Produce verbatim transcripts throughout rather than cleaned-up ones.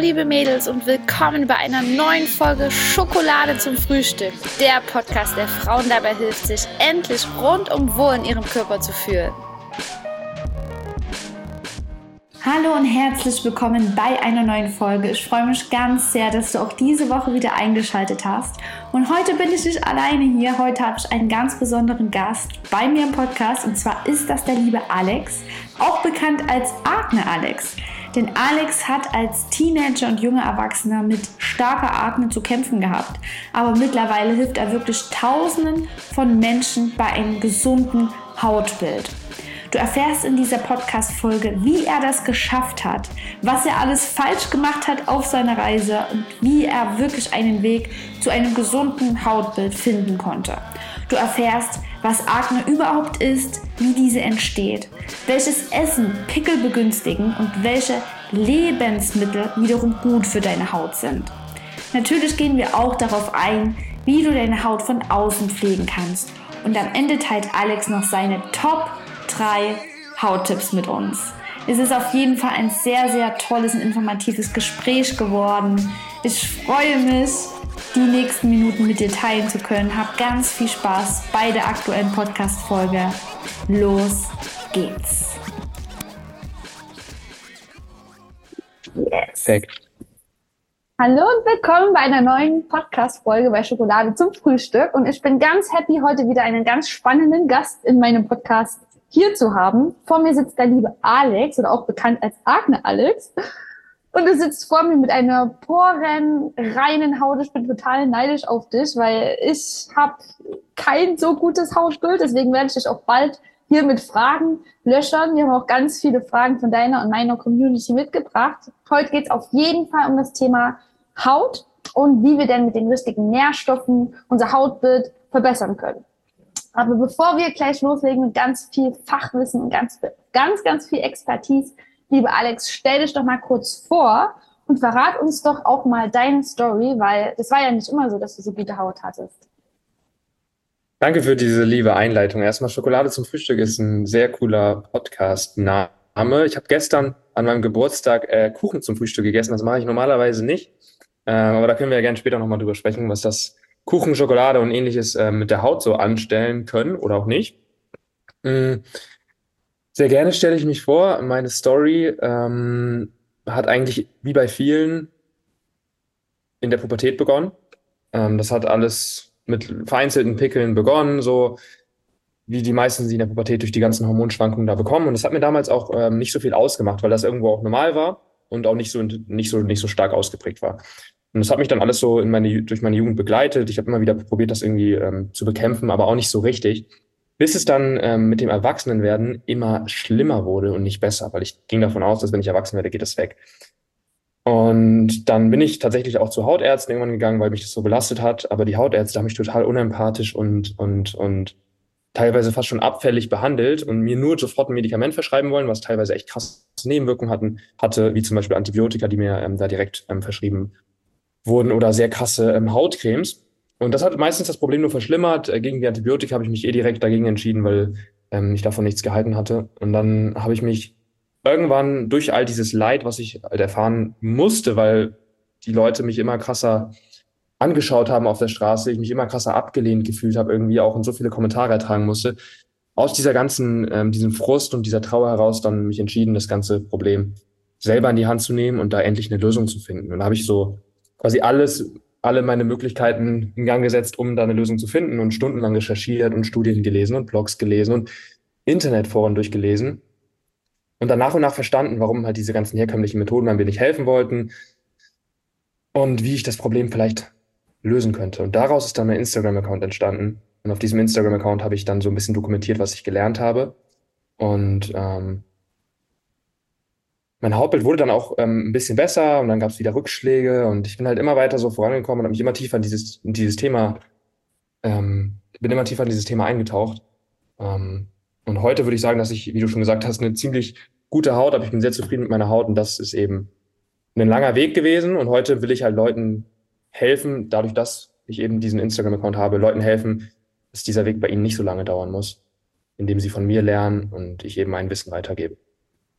liebe Mädels und willkommen bei einer neuen Folge Schokolade zum Frühstück. Der Podcast, der Frauen dabei hilft, sich endlich rundum wohl in ihrem Körper zu fühlen. Hallo und herzlich willkommen bei einer neuen Folge. Ich freue mich ganz sehr, dass du auch diese Woche wieder eingeschaltet hast. Und heute bin ich nicht alleine hier. Heute habe ich einen ganz besonderen Gast bei mir im Podcast. Und zwar ist das der liebe Alex, auch bekannt als Akne Alex. Denn Alex hat als Teenager und junger Erwachsener mit starker Akne zu kämpfen gehabt. Aber mittlerweile hilft er wirklich Tausenden von Menschen bei einem gesunden Hautbild. Du erfährst in dieser Podcast-Folge, wie er das geschafft hat, was er alles falsch gemacht hat auf seiner Reise und wie er wirklich einen Weg zu einem gesunden Hautbild finden konnte. Du erfährst, was Akne überhaupt ist, wie diese entsteht, welches Essen Pickel begünstigen und welche Lebensmittel wiederum gut für deine Haut sind. Natürlich gehen wir auch darauf ein, wie du deine Haut von außen pflegen kannst. Und am Ende teilt Alex noch seine Top drei Hauttipps mit uns. Es ist auf jeden Fall ein sehr, sehr tolles und informatives Gespräch geworden. Ich freue mich, die nächsten Minuten mit dir teilen zu können. Hab ganz viel Spaß bei der aktuellen Podcast-Folge. Los geht's. Yes. Perfekt. Hallo und willkommen bei einer neuen Podcast-Folge bei Schokolade zum Frühstück. Und ich bin ganz happy, heute wieder einen ganz spannenden Gast in meinem Podcast hier zu haben. Vor mir sitzt der liebe Alex, oder auch bekannt als Akne Alex. Und du sitzt vor mir mit einer poren, reinen Haut. Ich bin total neidisch auf dich, weil ich habe kein so gutes Hautbild. Deswegen werde ich dich auch bald hier mit Fragen löchern. Wir haben auch ganz viele Fragen von deiner und meiner Community mitgebracht. Heute geht es auf jeden Fall um das Thema Haut und wie wir denn mit den richtigen Nährstoffen unser Hautbild verbessern können. Aber bevor wir gleich loslegen mit ganz viel Fachwissen und ganz, ganz, ganz viel Expertise, liebe Alex, stell dich doch mal kurz vor und verrat uns doch auch mal deine Story, weil es war ja nicht immer so, dass du so gute Haut hattest. Danke für diese liebe Einleitung. Erstmal, Schokolade zum Frühstück ist ein sehr cooler Podcast-Name. Ich habe gestern an meinem Geburtstag äh, Kuchen zum Frühstück gegessen. Das mache ich normalerweise nicht. Äh, aber da können wir ja gerne später nochmal drüber sprechen, was das Kuchen, Schokolade und ähnliches äh, mit der Haut so anstellen können oder auch nicht. Mhm. Sehr gerne stelle ich mich vor. Meine Story ähm, hat eigentlich wie bei vielen in der Pubertät begonnen. Ähm, das hat alles mit vereinzelten Pickeln begonnen, so wie die meisten sie in der Pubertät durch die ganzen Hormonschwankungen da bekommen. Und das hat mir damals auch ähm, nicht so viel ausgemacht, weil das irgendwo auch normal war und auch nicht so nicht so nicht so stark ausgeprägt war. Und das hat mich dann alles so in meine durch meine Jugend begleitet. Ich habe immer wieder probiert, das irgendwie ähm, zu bekämpfen, aber auch nicht so richtig. Bis es dann ähm, mit dem Erwachsenenwerden immer schlimmer wurde und nicht besser, weil ich ging davon aus, dass wenn ich erwachsen werde, geht das weg. Und dann bin ich tatsächlich auch zu Hautärzten irgendwann gegangen, weil mich das so belastet hat. Aber die Hautärzte haben mich total unempathisch und, und, und teilweise fast schon abfällig behandelt und mir nur sofort ein Medikament verschreiben wollen, was teilweise echt krasse Nebenwirkungen hatten, hatte, wie zum Beispiel Antibiotika, die mir ähm, da direkt ähm, verschrieben wurden oder sehr krasse ähm, Hautcremes. Und das hat meistens das Problem nur verschlimmert. Äh, gegen die Antibiotika habe ich mich eh direkt dagegen entschieden, weil ähm, ich davon nichts gehalten hatte. Und dann habe ich mich irgendwann durch all dieses Leid, was ich halt erfahren musste, weil die Leute mich immer krasser angeschaut haben auf der Straße, ich mich immer krasser abgelehnt gefühlt habe, irgendwie auch und so viele Kommentare ertragen musste, aus dieser ganzen, ähm, diesem Frust und dieser Trauer heraus dann mich entschieden, das ganze Problem selber in die Hand zu nehmen und da endlich eine Lösung zu finden. Und da habe ich so quasi alles, alle meine Möglichkeiten in Gang gesetzt, um da eine Lösung zu finden und stundenlang recherchiert und Studien gelesen und Blogs gelesen und Internetforen durchgelesen. Und dann nach und nach verstanden, warum halt diese ganzen herkömmlichen Methoden mir nicht helfen wollten und wie ich das Problem vielleicht lösen könnte. Und daraus ist dann mein Instagram-Account entstanden. Und auf diesem Instagram-Account habe ich dann so ein bisschen dokumentiert, was ich gelernt habe. Und ähm, mein Hautbild wurde dann auch ähm, ein bisschen besser und dann gab es wieder Rückschläge und ich bin halt immer weiter so vorangekommen und habe mich immer tiefer in dieses, in dieses Thema, ähm, bin immer tiefer in dieses Thema eingetaucht. Ähm, Und heute würde ich sagen, dass ich, wie du schon gesagt hast, eine ziemlich gute Haut habe. Ich bin sehr zufrieden mit meiner Haut und das ist eben ein langer Weg gewesen. Und heute will ich halt Leuten helfen, dadurch, dass ich eben diesen Instagram-Account habe, Leuten helfen, dass dieser Weg bei ihnen nicht so lange dauern muss, indem sie von mir lernen und ich eben mein Wissen weitergebe.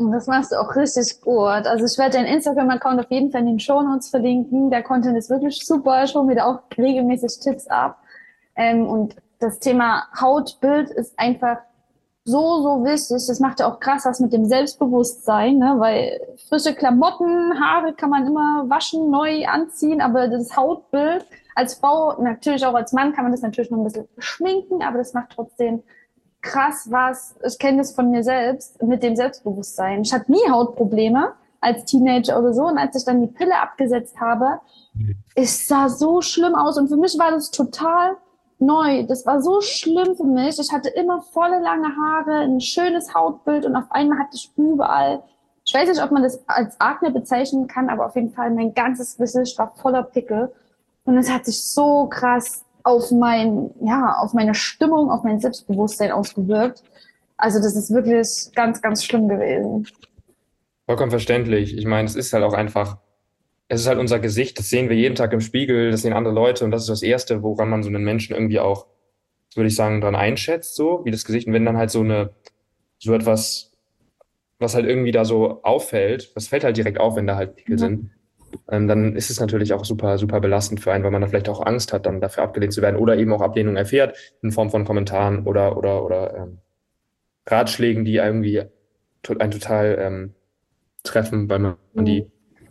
Und das machst du auch richtig gut. Also ich werde deinen Instagram-Account auf jeden Fall in den Shownotes verlinken. Der Content ist wirklich super. Ich hole mir da auch regelmäßig Tipps ab. Ähm, und das Thema Hautbild ist einfach so, so wichtig. Das macht ja auch krass was mit dem Selbstbewusstsein, ne? Weil frische Klamotten, Haare kann man immer waschen, neu anziehen, aber das Hautbild als Frau, natürlich auch als Mann, kann man das natürlich noch ein bisschen schminken, aber das macht trotzdem krass was. Ich kenne das von mir selbst mit dem Selbstbewusstsein. Ich hatte nie Hautprobleme als Teenager oder so, und als ich dann die Pille abgesetzt habe, es sah so schlimm aus, und für mich war das total neu. Das war so schlimm für mich. Ich hatte immer volle lange Haare, ein schönes Hautbild, und auf einmal hatte ich überall, ich weiß nicht, ob man das als Akne bezeichnen kann, aber auf jeden Fall mein ganzes Gesicht war voller Pickel, und es hat sich so krass auf mein, ja, auf meine Stimmung, auf mein Selbstbewusstsein ausgewirkt. Also das ist wirklich ganz, ganz schlimm gewesen. Vollkommen verständlich. Ich meine, es ist halt auch einfach, es ist halt unser Gesicht, das sehen wir jeden Tag im Spiegel, das sehen andere Leute, und das ist das Erste, woran man so einen Menschen irgendwie auch, würde ich sagen, dran einschätzt, so wie das Gesicht. Und wenn dann halt so eine, so etwas, was halt irgendwie da so auffällt, das fällt halt direkt auf, wenn da halt Pickel Ja. sind, ähm, dann ist es natürlich auch super, super belastend für einen, weil man da vielleicht auch Angst hat, dann dafür abgelehnt zu werden oder eben auch Ablehnung erfährt in Form von Kommentaren oder, oder, oder ähm, Ratschlägen, die irgendwie to einen total ähm, treffen, weil man Mhm. die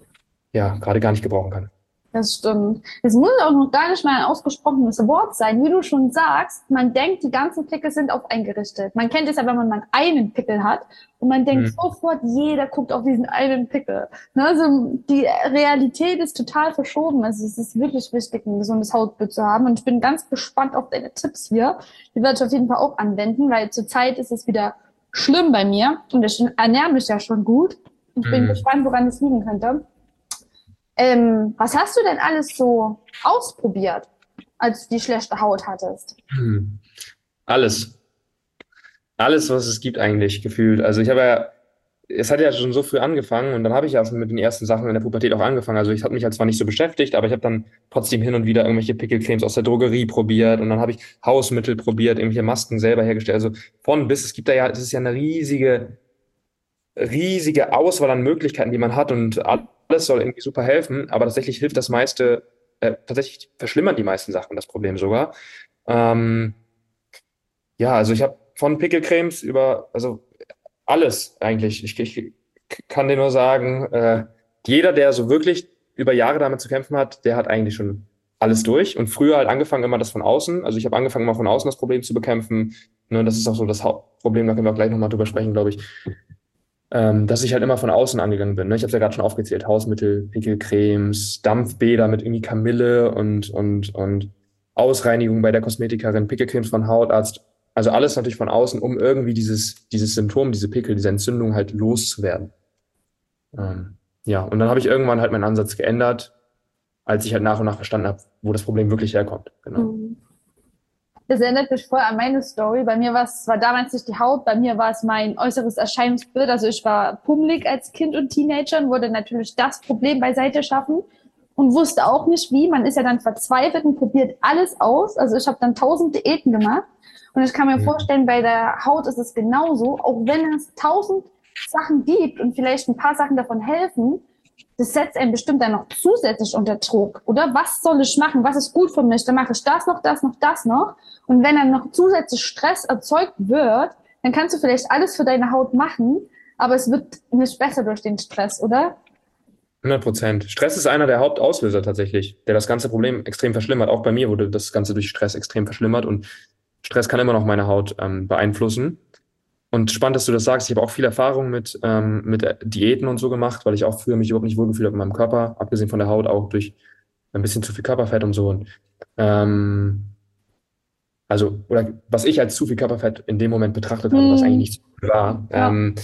ja gerade gar nicht gebrauchen kann. Das stimmt. Es muss auch noch gar nicht mal ein ausgesprochenes Wort sein. Wie du schon sagst, man denkt, die ganzen Pickel sind auf einen gerichtet. Man kennt es ja, wenn man mal einen Pickel hat, und man denkt Mhm. sofort, jeder guckt auf diesen einen Pickel. Ne, also die Realität ist total verschoben. Also es ist wirklich wichtig, ein gesundes Hautbild zu haben. Und ich bin ganz gespannt auf deine Tipps hier. Die werde ich auf jeden Fall auch anwenden, weil zurzeit ist es wieder schlimm bei mir. Und ich ernähre mich ja schon gut. Ich bin Mhm. gespannt, woran es liegen könnte. Ähm, was hast du denn alles so ausprobiert, als du die schlechte Haut hattest? Mhm. Alles. Alles, was es gibt eigentlich, gefühlt. Also ich habe ja, es hat ja schon so früh angefangen, und dann habe ich ja schon mit den ersten Sachen in der Pubertät auch angefangen. Also ich habe mich halt zwar nicht so beschäftigt, aber ich habe dann trotzdem hin und wieder irgendwelche Pickelcremes aus der Drogerie probiert, und dann habe ich Hausmittel probiert, irgendwelche Masken selber hergestellt. Also von bis, es gibt da ja, es ist ja eine riesige, riesige Auswahl an Möglichkeiten, die man hat, und alles soll irgendwie super helfen, aber tatsächlich hilft das meiste, äh, tatsächlich verschlimmern die meisten Sachen das Problem sogar. Ähm, ja, also ich habe von Pickelcremes über, also alles eigentlich. Ich, ich kann dir nur sagen, äh, jeder, der so wirklich über Jahre damit zu kämpfen hat, der hat eigentlich schon alles durch. Und früher halt angefangen immer das von außen. Also ich habe angefangen mal von außen das Problem zu bekämpfen. Ne, das ist auch so das Hauptproblem, da können wir auch gleich nochmal drüber sprechen, glaube ich. Ähm, dass ich halt immer von außen angegangen bin. Ne? Ich habe es ja gerade schon aufgezählt. Hausmittel, Pickelcremes, Dampfbäder mit irgendwie Kamille und, und, und Ausreinigung bei der Kosmetikerin, Pickelcremes von Hautarzt. Also alles natürlich von außen, um irgendwie dieses, dieses Symptom, diese Pickel, diese Entzündung halt loszuwerden. Ähm, ja, und dann habe ich irgendwann halt meinen Ansatz geändert, als ich halt nach und nach verstanden habe, wo das Problem wirklich herkommt. Genau. Mhm. Das erinnert mich voll an meine Story. Bei mir war es war damals nicht die Haut, bei mir war es mein äußeres Erscheinungsbild. Also ich war pummelig als Kind und Teenager und wollte natürlich das Problem beiseite schaffen und wusste auch nicht wie. Man ist ja dann verzweifelt und probiert alles aus. Also ich habe dann tausend Diäten gemacht, und ich kann mir Mhm. vorstellen, bei der Haut ist es genauso. Auch wenn es tausend Sachen gibt und vielleicht ein paar Sachen davon helfen, das setzt einen bestimmt dann noch zusätzlich unter Druck, oder? Was soll ich machen? Was ist gut für mich? Dann mache ich das noch, das noch, das noch. Und wenn dann noch zusätzlich Stress erzeugt wird, dann kannst du vielleicht alles für deine Haut machen, aber es wird nicht besser durch den Stress, oder? hundert Prozent. Stress ist einer der Hauptauslöser tatsächlich, der das ganze Problem extrem verschlimmert. Auch bei mir wurde das Ganze durch Stress extrem verschlimmert, und Stress kann immer noch meine Haut ähm, beeinflussen. Und spannend, dass du das sagst. Ich habe auch viel Erfahrung mit, ähm, mit äh, Diäten und so gemacht, weil ich auch früher mich überhaupt nicht wohlgefühlt habe in meinem Körper, abgesehen von der Haut, auch durch ein bisschen zu viel Körperfett und so. Und, ähm, also, oder was ich als zu viel Körperfett in dem Moment betrachtet habe, was eigentlich Hm, nicht so viel war. ja. Ähm,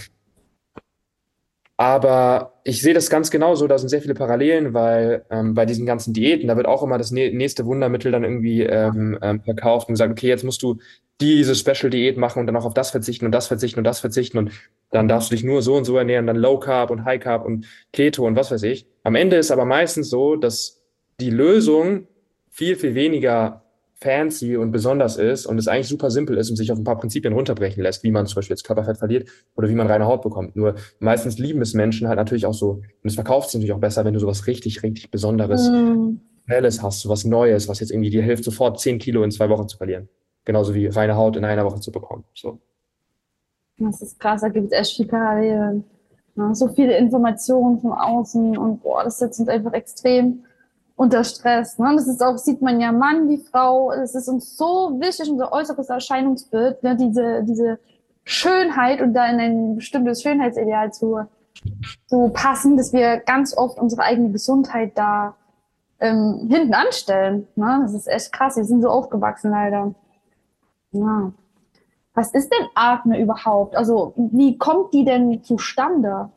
aber ich sehe das ganz genauso, da sind sehr viele Parallelen, weil ähm, bei diesen ganzen Diäten, da wird auch immer das nä nächste Wundermittel dann irgendwie ähm, ähm, verkauft und gesagt, okay, jetzt musst du diese Special-Diät machen und dann auch auf das verzichten und das verzichten und das verzichten, und dann darfst du dich nur so und so ernähren, dann Low Carb und High Carb und Keto und was weiß ich. Am Ende ist aber meistens so, dass die Lösung viel, viel weniger fancy und besonders ist und es eigentlich super simpel ist und sich auf ein paar Prinzipien runterbrechen lässt, wie man zum Beispiel jetzt Körperfett verliert oder wie man reine Haut bekommt. Nur meistens lieben es Menschen halt natürlich auch so, und es verkauft sich natürlich auch besser, wenn du sowas richtig, richtig Besonderes, Mm, Schnelles hast, sowas Neues, was jetzt irgendwie dir hilft, sofort zehn Kilo in zwei Wochen zu verlieren. Genauso wie reine Haut in einer Woche zu bekommen. So. Das ist krass, da gibt es echt viel Parallelen. Ja, so viele Informationen von außen und boah, das setzt uns einfach extrem unter Stress. Ne? Das ist auch, sieht man ja Mann wie Frau, es ist uns so wichtig, unser äußeres Erscheinungsbild, ne? diese, diese Schönheit und da in ein bestimmtes Schönheitsideal zu, zu passen, dass wir ganz oft unsere eigene Gesundheit da ähm, hinten anstellen. Ne? Das ist echt krass, wir sind so aufgewachsen leider. Ja. Was ist denn Akne überhaupt? Also, wie kommt die denn zustande?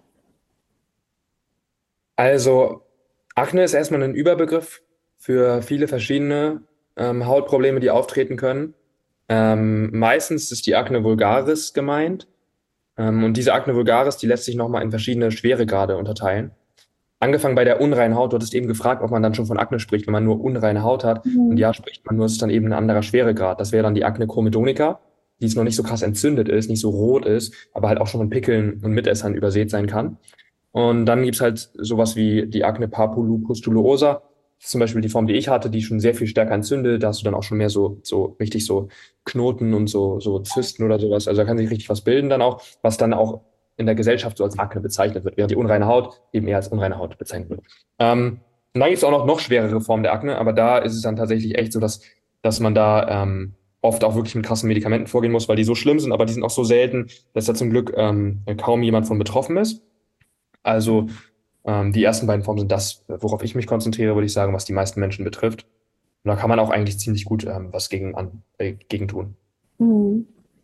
Also, Akne ist erstmal ein Überbegriff für viele verschiedene ähm, Hautprobleme, die auftreten können. Ähm, meistens ist die Akne vulgaris gemeint. Ähm, und diese Akne vulgaris, die lässt sich nochmal in verschiedene Schweregrade unterteilen. Angefangen bei der unreinen Haut, du hattest eben gefragt, ob man dann schon von Akne spricht, wenn man nur unreine Haut hat. Und Mhm. ja, spricht man nur, es ist dann eben ein anderer Schweregrad. Das wäre dann die Akne comedonica, die es noch nicht so krass entzündet ist, nicht so rot ist, aber halt auch schon von Pickeln und Mitessern übersät sein kann. Und dann gibt's halt sowas wie die Akne papulopustulosa. Das ist zum Beispiel die Form, die ich hatte, die schon sehr viel stärker entzündet. Da hast du dann auch schon mehr so, so richtig so Knoten und so, so Zysten oder sowas. Also da kann sich richtig was bilden dann auch, was dann auch in der Gesellschaft so als Akne bezeichnet wird, während die unreine Haut eben eher als unreine Haut bezeichnet wird. Ähm, und dann gibt's auch noch, noch schwerere Formen der Akne, aber da ist es dann tatsächlich echt so, dass, dass man da ähm, oft auch wirklich mit krassen Medikamenten vorgehen muss, weil die so schlimm sind, aber die sind auch so selten, dass da zum Glück ähm, kaum jemand von betroffen ist. Also ähm, die ersten beiden Formen sind das, worauf ich mich konzentriere, würde ich sagen, was die meisten Menschen betrifft. Und da kann man auch eigentlich ziemlich gut ähm, was gegen, an, äh, gegen tun. Mhm.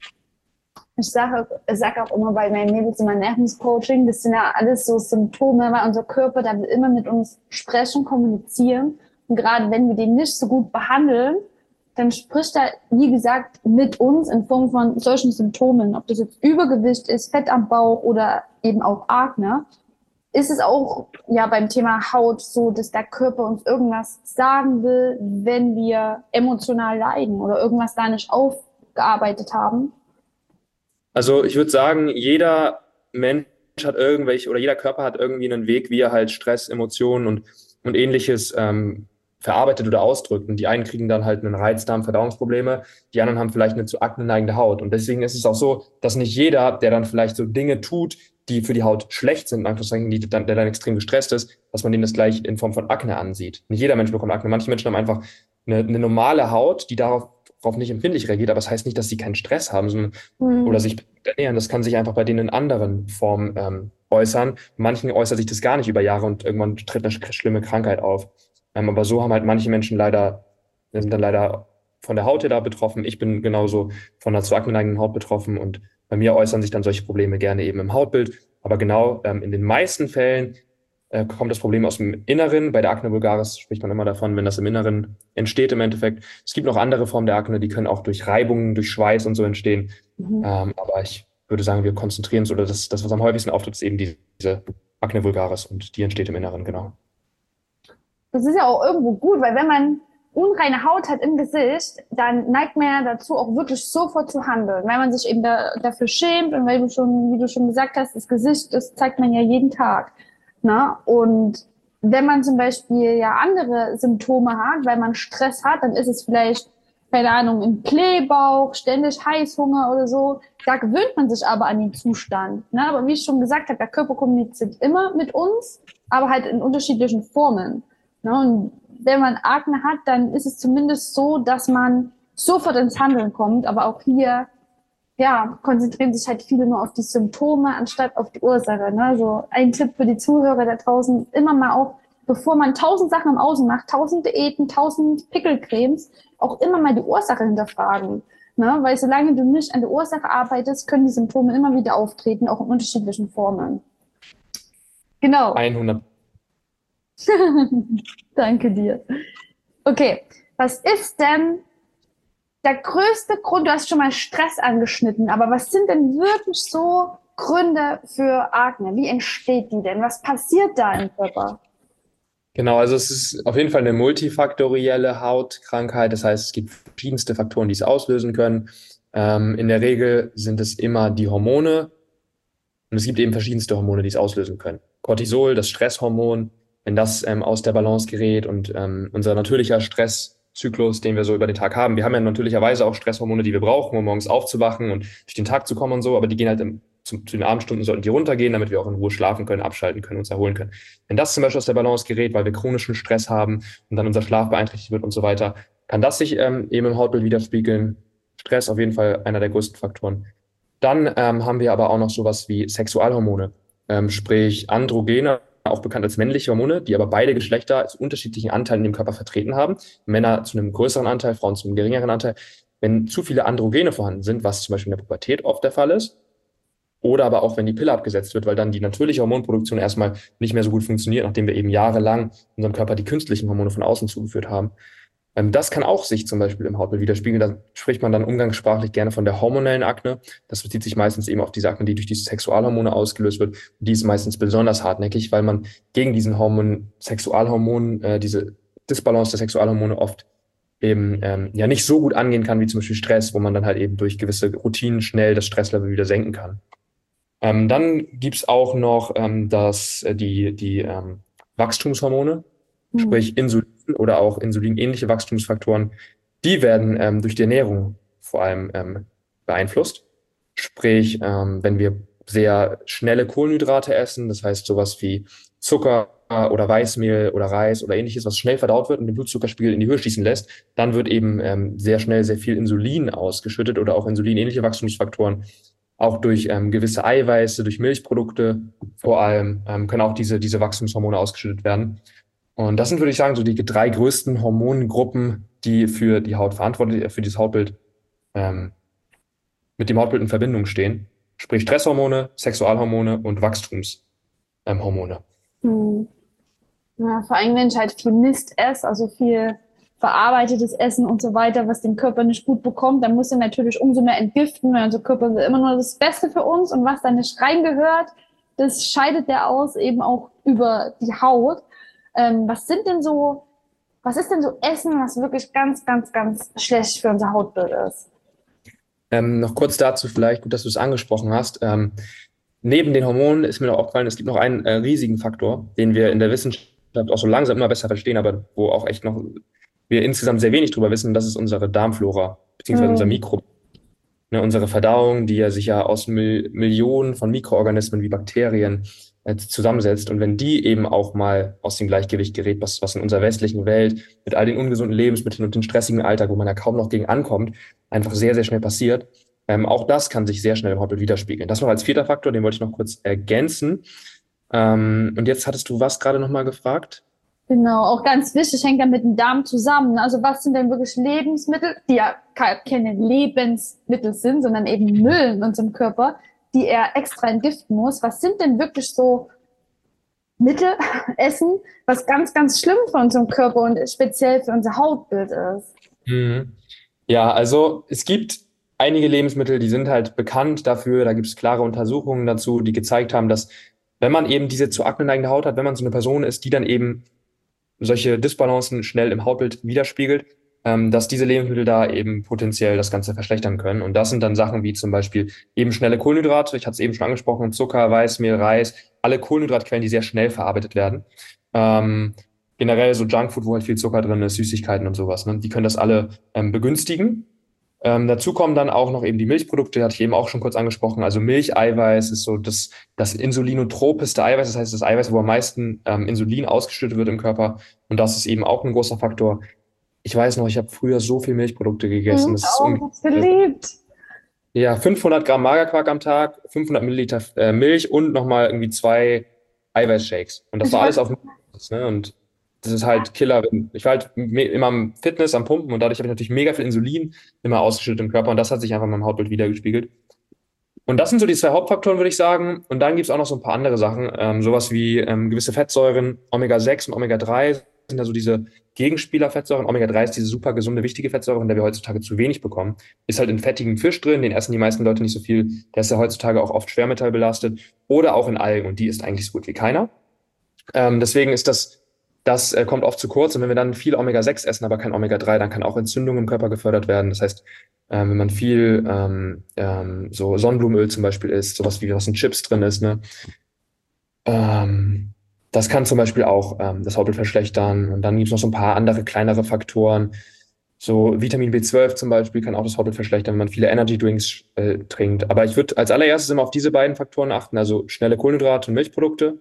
Ich sage sag auch immer bei meinen Mädels im Ernährungscoaching, das sind ja alles so Symptome, weil unser Körper, da will immer mit uns sprechen, kommunizieren. Und gerade wenn wir den nicht so gut behandeln, dann spricht er, wie gesagt, mit uns in Form von solchen Symptomen. Ob das jetzt Übergewicht ist, Fett am Bauch oder eben auch Akne. Ist es auch ja beim Thema Haut so, dass der Körper uns irgendwas sagen will, wenn wir emotional leiden oder irgendwas da nicht aufgearbeitet haben? Also ich würde sagen, jeder Mensch hat irgendwelche oder jeder Körper hat irgendwie einen Weg, wie er halt Stress, Emotionen und, und ähnliches ähm, verarbeitet oder ausdrückt. Und die einen kriegen dann halt einen Reizdarm, Verdauungsprobleme, die anderen haben vielleicht eine zu Akne neigende Haut. Und deswegen ist es auch so, dass nicht jeder, der dann vielleicht so Dinge tut, die für die Haut schlecht sind, in Anführungszeichen, die dann, der dann extrem gestresst ist, dass man dem das gleich in Form von Akne ansieht. Nicht jeder Mensch bekommt Akne. Manche Menschen haben einfach eine, eine normale Haut, die darauf, darauf nicht empfindlich reagiert, aber das heißt nicht, dass sie keinen Stress haben, sondern oder Hm. sich ernähren. Das kann sich einfach bei denen in anderen Formen ähm, äußern. Manchen äußert sich das gar nicht über Jahre und irgendwann tritt eine sch- schlimme Krankheit auf. Ähm, aber so haben halt manche Menschen leider, sind dann leider von der Haut her da betroffen. Ich bin genauso von der zu akneneigenden Haut betroffen und bei mir äußern sich dann solche Probleme gerne eben im Hautbild. Aber genau, ähm, in den meisten Fällen äh, kommt das Problem aus dem Inneren. Bei der Akne vulgaris spricht man immer davon, wenn das im Inneren entsteht im Endeffekt. Es gibt noch andere Formen der Akne, die können auch durch Reibungen, durch Schweiß und so entstehen. Mhm. Ähm, aber ich würde sagen, wir konzentrieren uns, oder das, das, was am häufigsten auftritt, ist eben die, diese Akne vulgaris und die entsteht im Inneren, genau. Das ist ja auch irgendwo gut, weil wenn man unreine Haut hat im Gesicht, dann neigt man ja dazu, auch wirklich sofort zu handeln, weil man sich eben da, dafür schämt und weil du schon, wie du schon gesagt hast, das Gesicht, das zeigt man ja jeden Tag. Ne? Und wenn man zum Beispiel ja andere Symptome hat, weil man Stress hat, dann ist es vielleicht, keine Ahnung, ein Blähbauch, ständig Heißhunger oder so. Da gewöhnt man sich aber an den Zustand. Ne? Aber wie ich schon gesagt habe, der Körper kommuniziert immer mit uns, aber halt in unterschiedlichen Formen. Ne? Und wenn man Akne hat, dann ist es zumindest so, dass man sofort ins Handeln kommt. Aber auch hier, ja, konzentrieren sich halt viele nur auf die Symptome anstatt auf die Ursache. Ne? Also ein Tipp für die Zuhörer da draußen, immer mal auch, bevor man tausend Sachen im Außen macht, tausend Diäten, tausend Pickelcremes, auch immer mal die Ursache hinterfragen. Ne? Weil solange du nicht an der Ursache arbeitest, können die Symptome immer wieder auftreten, auch in unterschiedlichen Formen. Genau. hundert. Danke dir. Okay, was ist denn der größte Grund? Du hast schon mal Stress angeschnitten, aber was sind denn wirklich so Gründe für Akne? Wie entsteht die denn? Was passiert da im Körper? Genau, also es ist auf jeden Fall eine multifaktorielle Hautkrankheit. Das heißt, es gibt verschiedenste Faktoren, die es auslösen können. Ähm, in der Regel sind es immer die Hormone und es gibt eben verschiedenste Hormone, die es auslösen können. Cortisol, das Stresshormon, wenn das ähm, aus der Balance gerät und ähm, unser natürlicher Stresszyklus, den wir so über den Tag haben. Wir haben ja natürlicherweise auch Stresshormone, die wir brauchen, um morgens aufzuwachen und durch den Tag zu kommen und so, aber die gehen halt im, zu, zu den Abendstunden sollten die runtergehen, damit wir auch in Ruhe schlafen können, abschalten können, uns erholen können. Wenn das zum Beispiel aus der Balance gerät, weil wir chronischen Stress haben und dann unser Schlaf beeinträchtigt wird und so weiter, kann das sich ähm, eben im Hautbild widerspiegeln. Stress auf jeden Fall einer der größten Faktoren. Dann ähm, haben wir aber auch noch sowas wie Sexualhormone, ähm, sprich Androgene, auch bekannt als männliche Hormone, die aber beide Geschlechter als unterschiedlichen Anteilen im Körper vertreten haben. Männer zu einem größeren Anteil, Frauen zu einem geringeren Anteil. Wenn zu viele Androgene vorhanden sind, was zum Beispiel in der Pubertät oft der Fall ist, oder aber auch wenn die Pille abgesetzt wird, weil dann die natürliche Hormonproduktion erstmal nicht mehr so gut funktioniert, nachdem wir eben jahrelang unserem Körper die künstlichen Hormone von außen zugeführt haben. Ähm, das kann auch sich zum Beispiel im Hautbild widerspiegeln. Da spricht man dann umgangssprachlich gerne von der hormonellen Akne. Das bezieht sich meistens eben auf diese Akne, die durch die Sexualhormone ausgelöst wird. Die ist meistens besonders hartnäckig, weil man gegen diesen Hormon, Sexualhormonen, äh, diese Disbalance der Sexualhormone oft eben ähm, ja nicht so gut angehen kann, wie zum Beispiel Stress, wo man dann halt eben durch gewisse Routinen schnell das Stresslevel wieder senken kann. Ähm, dann gibt's auch noch ähm, das, äh, die, die ähm, Wachstumshormone, Hm. sprich Insulin oder auch insulinähnliche Wachstumsfaktoren, die werden ähm, durch die Ernährung vor allem ähm, beeinflusst. Sprich, ähm, wenn wir sehr schnelle Kohlenhydrate essen, das heißt sowas wie Zucker oder Weißmehl oder Reis oder ähnliches, was schnell verdaut wird und den Blutzuckerspiegel in die Höhe schießen lässt, dann wird eben ähm, sehr schnell sehr viel Insulin ausgeschüttet oder auch insulinähnliche Wachstumsfaktoren. Auch durch ähm, gewisse Eiweiße, durch Milchprodukte vor allem ähm, können auch diese, diese Wachstumshormone ausgeschüttet werden. Und das sind, würde ich sagen, so die drei größten Hormongruppen, die für die Haut verantwortlich, äh, für dieses Hautbild, ähm, mit dem Hautbild in Verbindung stehen. Sprich Stresshormone, Sexualhormone und Wachstumshormone. Ähm, Hormone. Hm. Ja, vor allem, wenn ich halt viel Mist esse, also viel verarbeitetes Essen und so weiter, was den Körper nicht gut bekommt, dann muss er natürlich umso mehr entgiften, weil unser Körper will immer nur das Beste für uns und was da nicht reingehört, das scheidet der aus, eben auch über die Haut. Ähm, was sind denn so, was ist denn so Essen, was wirklich ganz, ganz, ganz schlecht für unser Hautbild ist? Ähm, noch kurz dazu vielleicht, gut, dass du es angesprochen hast. Ähm, neben den Hormonen ist mir noch aufgefallen, es gibt noch einen äh, riesigen Faktor, den wir in der Wissenschaft auch so langsam immer besser verstehen, aber wo auch echt noch wir insgesamt sehr wenig drüber wissen, das ist unsere Darmflora, beziehungsweise unser Hm. Mikro, ne, unsere Verdauung, die ja sich ja aus Mil Millionen von Mikroorganismen wie Bakterien äh, zusammensetzt. Und wenn die eben auch mal aus dem Gleichgewicht gerät, was, was in unserer westlichen Welt mit all den ungesunden Lebensmitteln und dem stressigen Alltag, wo man ja kaum noch gegen ankommt, einfach sehr, sehr schnell passiert. Ähm, auch das kann sich sehr schnell im Hautbild widerspiegeln. Das noch als vierter Faktor, den wollte ich noch kurz ergänzen. Ähm, und jetzt hattest du was gerade nochmal gefragt? Genau, auch ganz wichtig, hängt ja mit dem Darm zusammen. Also was sind denn wirklich Lebensmittel, die ja keine Lebensmittel sind, sondern eben Müll in unserem Körper, die er extra entgiften muss? Was sind denn wirklich so Mittel, Essen, was ganz, ganz schlimm für unseren Körper und speziell für unser Hautbild ist? Mhm. Ja, also es gibt einige Lebensmittel, die sind halt bekannt dafür, da gibt es klare Untersuchungen dazu, die gezeigt haben, dass wenn man eben diese zu Akne neigende Haut hat, wenn man so eine Person ist, die dann eben solche Disbalancen schnell im Hautbild widerspiegelt, ähm, dass diese Lebensmittel da eben potenziell das Ganze verschlechtern können. Und das sind dann Sachen wie zum Beispiel eben schnelle Kohlenhydrate, ich hatte es eben schon angesprochen, Zucker, Weißmehl, Reis, alle Kohlenhydratquellen, die sehr schnell verarbeitet werden. Ähm, generell so Junkfood, wo halt viel Zucker drin ist, Süßigkeiten und sowas, ne? Die können das alle ähm, begünstigen. Ähm, dazu kommen dann auch noch eben die Milchprodukte, hatte ich eben auch schon kurz angesprochen. Also Milcheiweiß ist so das, das insulinotropeste Eiweiß, das heißt das Eiweiß, wo am meisten ähm, Insulin ausgeschüttet wird im Körper. Und das ist eben auch ein großer Faktor. Ich weiß noch, ich habe früher so viel Milchprodukte gegessen. Hm, Das ist auch unglaublich. was geliebt. Ja, fünfhundert Gramm Magerquark am Tag, fünfhundert Milliliter äh, Milch und nochmal irgendwie zwei Eiweißshakes. Und das Ich war alles wollte auf dem, ne? Und das ist halt Killer. Ich war halt me- immer am Fitness, am Pumpen und dadurch habe ich natürlich mega viel Insulin immer ausgeschüttet im Körper und das hat sich einfach in meinem Hautbild wiedergespiegelt. Und das sind so die zwei Hauptfaktoren, würde ich sagen. Und dann gibt es auch noch so ein paar andere Sachen, ähm, sowas wie ähm, gewisse Fettsäuren, Omega sechs und Omega drei sind da so diese Gegenspielerfettsäuren. Omega drei ist diese super gesunde, wichtige Fettsäure, von der wir heutzutage zu wenig bekommen. Ist halt in fettigem Fisch drin, den essen die meisten Leute nicht so viel. Der ist ja heutzutage auch oft schwermetallbelastet. Oder auch in Algen und die isst eigentlich so gut wie keiner. Ähm, deswegen ist das das äh, kommt oft zu kurz. Und wenn wir dann viel Omega sechs essen, aber kein Omega drei, dann kann auch Entzündung im Körper gefördert werden. Das heißt, ähm, wenn man viel ähm, ähm, so Sonnenblumenöl zum Beispiel isst, sowas wie was in Chips drin ist, ne, ähm, das kann zum Beispiel auch ähm, das Hautbild verschlechtern. Und dann gibt es noch so ein paar andere kleinere Faktoren. So Vitamin B zwölf zum Beispiel kann auch das Hautbild verschlechtern, wenn man viele Energy Drinks äh, trinkt. Aber ich würde als allererstes immer auf diese beiden Faktoren achten, also schnelle Kohlenhydrate und Milchprodukte.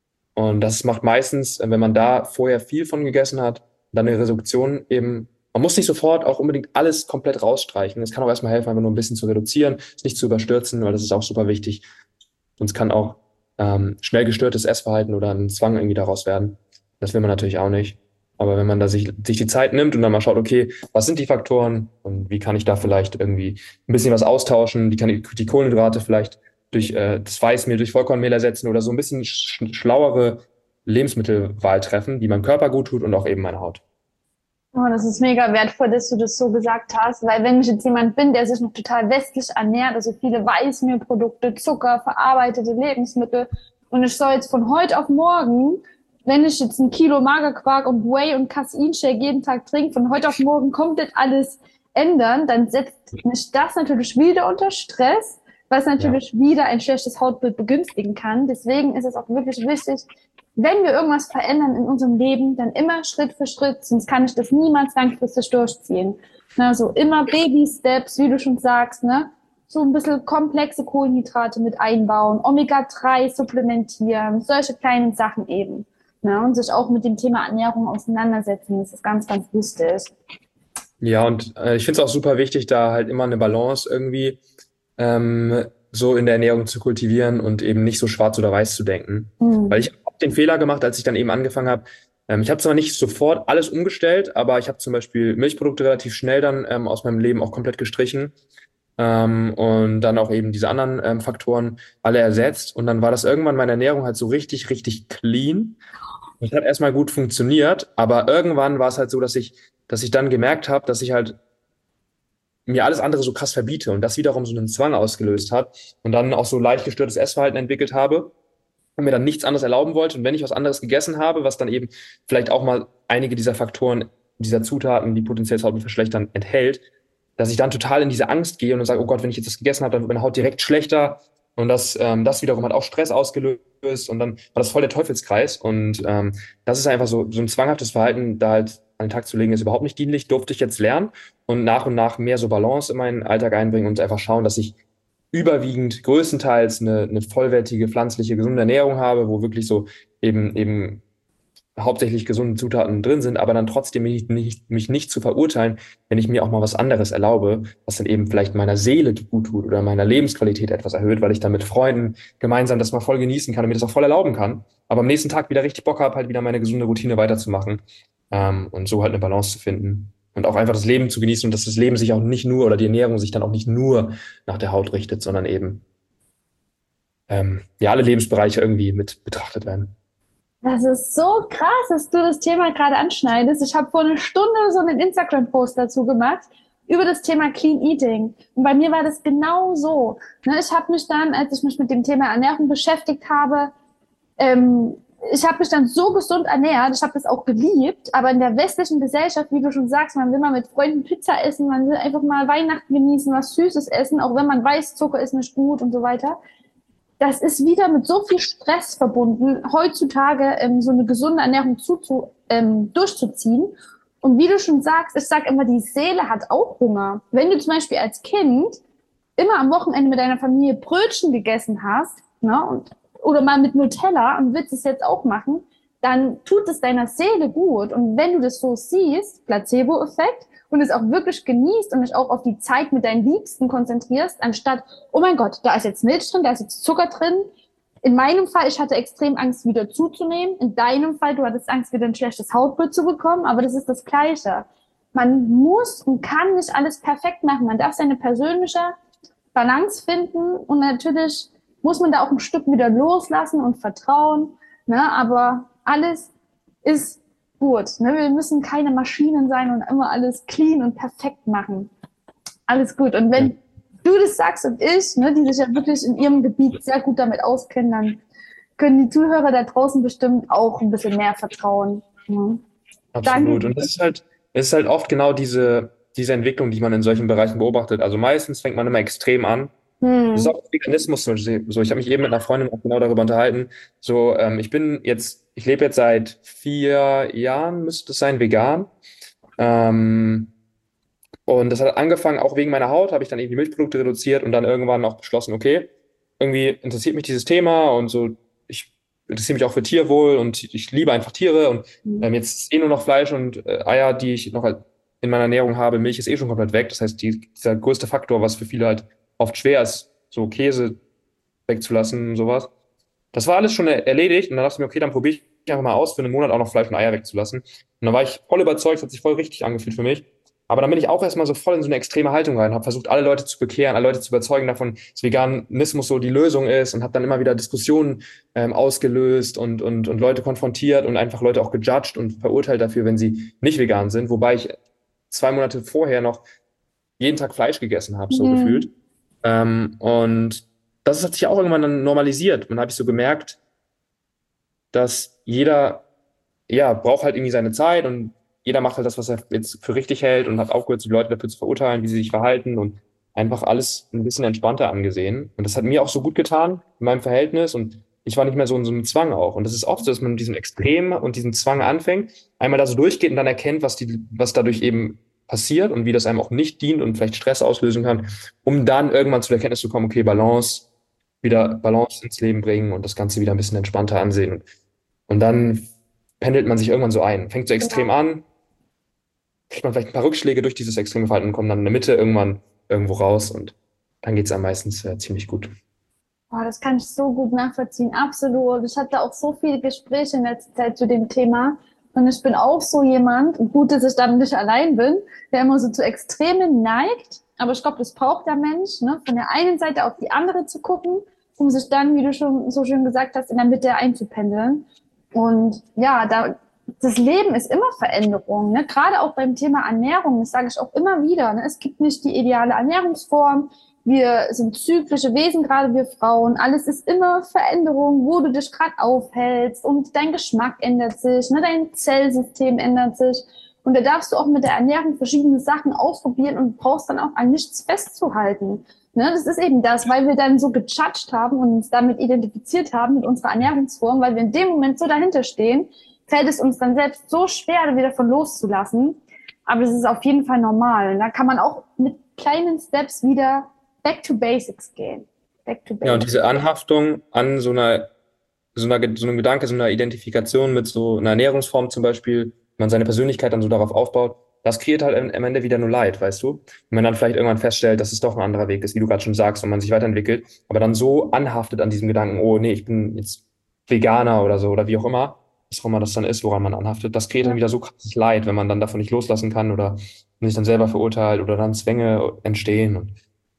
Und das macht meistens, äh, wenn man da vorher viel von gegessen hat, dann eine Reduktion eben. Man muss nicht sofort auch unbedingt alles komplett rausstreichen. Es kann auch erstmal helfen, einfach nur ein bisschen zu reduzieren, es nicht zu überstürzen, weil das ist auch super wichtig. Sonst kann auch ähm, schnell gestörtes Essverhalten oder ein Zwang irgendwie daraus werden. Das will man natürlich auch nicht. Aber wenn man da sich, sich die Zeit nimmt und dann mal schaut, okay, was sind die Faktoren und wie kann ich da vielleicht irgendwie ein bisschen was austauschen, wie kann ich die Kohlenhydrate vielleicht durch äh, das Weißmehl, durch Vollkornmehl ersetzen oder so ein bisschen sch schlauere Lebensmittelwahl treffen, die meinem Körper gut tut und auch eben meiner Haut. Oh, das ist mega wertvoll, dass du das so gesagt hast, weil wenn ich jetzt jemand bin, der sich noch total westlich ernährt, also viele Weißmehlprodukte, Zucker, verarbeitete Lebensmittel, und ich soll jetzt von heute auf morgen, wenn ich jetzt ein Kilo Magerquark und Whey und Caseinshake jeden Tag trinke, von heute auf morgen komplett alles ändern, dann setzt mich das natürlich wieder unter Stress, was natürlich ja. wieder ein schlechtes Hautbild begünstigen kann. Deswegen ist es auch wirklich wichtig, wenn wir irgendwas verändern in unserem Leben, dann immer Schritt für Schritt, sonst kann ich das niemals langfristig durchziehen. Na, so immer Baby-Steps, wie du schon sagst, ne? So ein bisschen komplexe Kohlenhydrate mit einbauen, Omega drei supplementieren, solche kleinen Sachen eben. Ne? Und sich auch mit dem Thema Ernährung auseinandersetzen, das ist ganz, ganz wichtig. Ja, und äh, ich finde es auch super wichtig, da halt immer eine Balance irgendwie ähm, so in der Ernährung zu kultivieren und eben nicht so schwarz oder weiß zu denken. Mhm. Weil ich habe den Fehler gemacht, als ich dann eben angefangen habe. Ähm, ich habe zwar nicht sofort alles umgestellt, aber ich habe zum Beispiel Milchprodukte relativ schnell dann ähm, aus meinem Leben auch komplett gestrichen ähm, und dann auch eben diese anderen ähm, Faktoren alle ersetzt. Und dann war das irgendwann meine Ernährung halt so richtig, richtig clean. Das hat erstmal gut funktioniert, aber irgendwann war es halt so, dass ich, dass ich dann gemerkt habe, dass ich halt mir alles andere so krass verbiete und das wiederum so einen Zwang ausgelöst hat und dann auch so leicht gestörtes Essverhalten entwickelt habe und mir dann nichts anderes erlauben wollte. Und wenn ich was anderes gegessen habe, was dann eben vielleicht auch mal einige dieser Faktoren, dieser Zutaten, die potenziell das Hautbild verschlechtern, enthält, dass ich dann total in diese Angst gehe und dann sage, oh Gott, wenn ich jetzt das gegessen habe, dann wird meine Haut direkt schlechter. Und das, ähm, das wiederum hat auch Stress ausgelöst und dann war das voll der Teufelskreis. Und ähm, das ist einfach so, so ein zwanghaftes Verhalten, da halt an den Tag zu legen, ist überhaupt nicht dienlich, durfte ich jetzt lernen und nach und nach mehr so Balance in meinen Alltag einbringen und einfach schauen, dass ich überwiegend größtenteils eine, eine vollwertige, pflanzliche, gesunde Ernährung habe, wo wirklich so eben, eben hauptsächlich gesunde Zutaten drin sind, aber dann trotzdem mich nicht, mich nicht zu verurteilen, wenn ich mir auch mal was anderes erlaube, was dann eben vielleicht meiner Seele gut tut oder meiner Lebensqualität etwas erhöht, weil ich dann mit Freunden gemeinsam das mal voll genießen kann und mir das auch voll erlauben kann, aber am nächsten Tag wieder richtig Bock habe, halt wieder meine gesunde Routine weiterzumachen ähm, und so halt eine Balance zu finden und auch einfach das Leben zu genießen und dass das Leben sich auch nicht nur oder die Ernährung sich dann auch nicht nur nach der Haut richtet, sondern eben ähm, ja alle Lebensbereiche irgendwie mit betrachtet werden. Das ist so krass, dass du das Thema gerade anschneidest. Ich habe vor einer Stunde so einen Instagram-Post dazu gemacht über das Thema Clean Eating. Und bei mir war das genau so. Ich habe mich dann, als ich mich mit dem Thema Ernährung beschäftigt habe, ähm, ich habe mich dann so gesund ernährt, ich habe das auch geliebt, aber in der westlichen Gesellschaft, wie du schon sagst, man will mal mit Freunden Pizza essen, man will einfach mal Weihnachten genießen, was Süßes essen, auch wenn man weiß, Zucker ist nicht gut und so weiter. Das ist wieder mit so viel Stress verbunden, heutzutage ähm, so eine gesunde Ernährung zuzu, ähm, durchzuziehen. Und wie du schon sagst, ich sage immer, die Seele hat auch Hunger. Wenn du zum Beispiel als Kind immer am Wochenende mit deiner Familie Brötchen gegessen hast, ne, und, oder mal mit Nutella und willst es jetzt auch machen, dann tut es deiner Seele gut. Und wenn du das so siehst, Placebo-Effekt, und es auch wirklich genießt und dich auch auf die Zeit mit deinen Liebsten konzentrierst, anstatt, oh mein Gott, da ist jetzt Milch drin, da ist jetzt Zucker drin. In meinem Fall, ich hatte extrem Angst, wieder zuzunehmen. In deinem Fall, du hattest Angst, wieder ein schlechtes Hautbild zu bekommen, aber das ist das Gleiche. Man muss und kann nicht alles perfekt machen. Man darf seine persönliche Balance finden und natürlich muss man da auch ein Stück wieder loslassen und vertrauen, ne? Aber alles ist gut, ne? Wir müssen keine Maschinen sein und immer alles clean und perfekt machen. Alles gut. Und wenn ja. du das sagst und ich, ne, die sich ja wirklich in ihrem Gebiet sehr gut damit auskennen, dann können die Zuhörer da draußen bestimmt auch ein bisschen mehr vertrauen. Ja. Absolut. Danke. Und das ist halt, es ist halt oft genau diese, diese Entwicklung, die man in solchen Bereichen beobachtet. Also meistens fängt man immer extrem an. Das ist Hm. auch Veganismus so. so. Ich habe mich eben mit einer Freundin auch genau darüber unterhalten. So, ähm, ich bin jetzt, ich lebe jetzt seit vier Jahren, müsste es sein, vegan. Ähm, und das hat angefangen, auch wegen meiner Haut, habe ich dann eben die Milchprodukte reduziert und dann irgendwann auch beschlossen, okay, irgendwie interessiert mich dieses Thema und so, ich interessiere mich auch für Tierwohl und ich liebe einfach Tiere und ähm, jetzt ist eh nur noch Fleisch und äh, Eier, die ich noch halt in meiner Ernährung habe. Milch ist eh schon komplett weg. Das heißt, die, dieser größte Faktor, was für viele halt oft schwer ist, so Käse wegzulassen und sowas. Das war alles schon er erledigt und dann dachte ich mir, okay, dann probiere ich einfach mal aus, für einen Monat auch noch Fleisch und Eier wegzulassen. Und dann war ich voll überzeugt, es hat sich voll richtig angefühlt für mich. Aber dann bin ich auch erstmal so voll in so eine extreme Haltung rein, habe versucht, alle Leute zu bekehren, alle Leute zu überzeugen davon, dass Veganismus so die Lösung ist und habe dann immer wieder Diskussionen ähm, ausgelöst und, und, und Leute konfrontiert und einfach Leute auch gejudged und verurteilt dafür, wenn sie nicht vegan sind. Wobei ich zwei Monate vorher noch jeden Tag Fleisch gegessen habe, so Hm. gefühlt. Ähm, und das hat sich auch irgendwann dann normalisiert. Und dann habe ich so gemerkt, dass jeder, ja, braucht halt irgendwie seine Zeit und jeder macht halt das, was er jetzt für richtig hält und hat aufgehört, die Leute dafür zu verurteilen, wie sie sich verhalten und einfach alles ein bisschen entspannter angesehen. Und das hat mir auch so gut getan in meinem Verhältnis und ich war nicht mehr so in so einem Zwang auch. Und das ist oft so, dass man mit diesem Extrem und diesem Zwang anfängt, einmal da so durchgeht und dann erkennt, was die, was dadurch eben passiert und wie das einem auch nicht dient und vielleicht Stress auslösen kann, um dann irgendwann zu der Erkenntnis zu kommen, okay, Balance, wieder Balance ins Leben bringen und das Ganze wieder ein bisschen entspannter ansehen. Und, und dann pendelt man sich irgendwann so ein. Fängt so extrem an, kriegt man vielleicht ein paar Rückschläge durch dieses extreme Verhalten und kommt dann in der Mitte irgendwann irgendwo raus und dann geht es einem meistens äh, ziemlich gut. Boah, das kann ich so gut nachvollziehen, absolut. Ich hatte auch so viele Gespräche in letzter Zeit zu dem Thema. Und ich bin auch so jemand, gut, dass ich damit nicht allein bin, der immer so zu Extremen neigt. Aber ich glaube, das braucht der Mensch, ne? Von der einen Seite auf die andere zu gucken, um sich dann, wie du schon so schön gesagt hast, in der Mitte einzupendeln. Und ja, da, das Leben ist immer Veränderung, ne? Gerade auch beim Thema Ernährung, das sage ich auch immer wieder, ne? Es gibt nicht die ideale Ernährungsform. Wir sind zyklische Wesen, gerade wir Frauen. Alles ist immer Veränderung, wo du dich gerade aufhältst und dein Geschmack ändert sich, ne? Dein Zellsystem ändert sich. Und da darfst du auch mit der Ernährung verschiedene Sachen ausprobieren und brauchst dann auch an nichts festzuhalten. Ne? Das ist eben das, weil wir dann so gejudged haben und uns damit identifiziert haben mit unserer Ernährungsform, weil wir in dem Moment so dahinter stehen, fällt es uns dann selbst so schwer, wieder davon loszulassen. Aber das ist auf jeden Fall normal. Und da kann man auch mit kleinen Steps wieder back to basics gehen. Back to Ja, und basics. diese Anhaftung an so einer, so einer, so einem Gedanke, so einer Identifikation mit so einer Ernährungsform zum Beispiel, wenn man seine Persönlichkeit dann so darauf aufbaut, das kreiert halt am am Ende wieder nur Leid, weißt du? Wenn man dann vielleicht irgendwann feststellt, dass es doch ein anderer Weg ist, wie du gerade schon sagst, und man sich weiterentwickelt, aber dann so anhaftet an diesem Gedanken, oh nee, ich bin jetzt Veganer oder so, oder wie auch immer, was auch immer das dann ist, woran man anhaftet, das kreiert dann wieder so krasses Leid, wenn man dann davon nicht loslassen kann oder sich dann selber verurteilt oder dann Zwänge entstehen und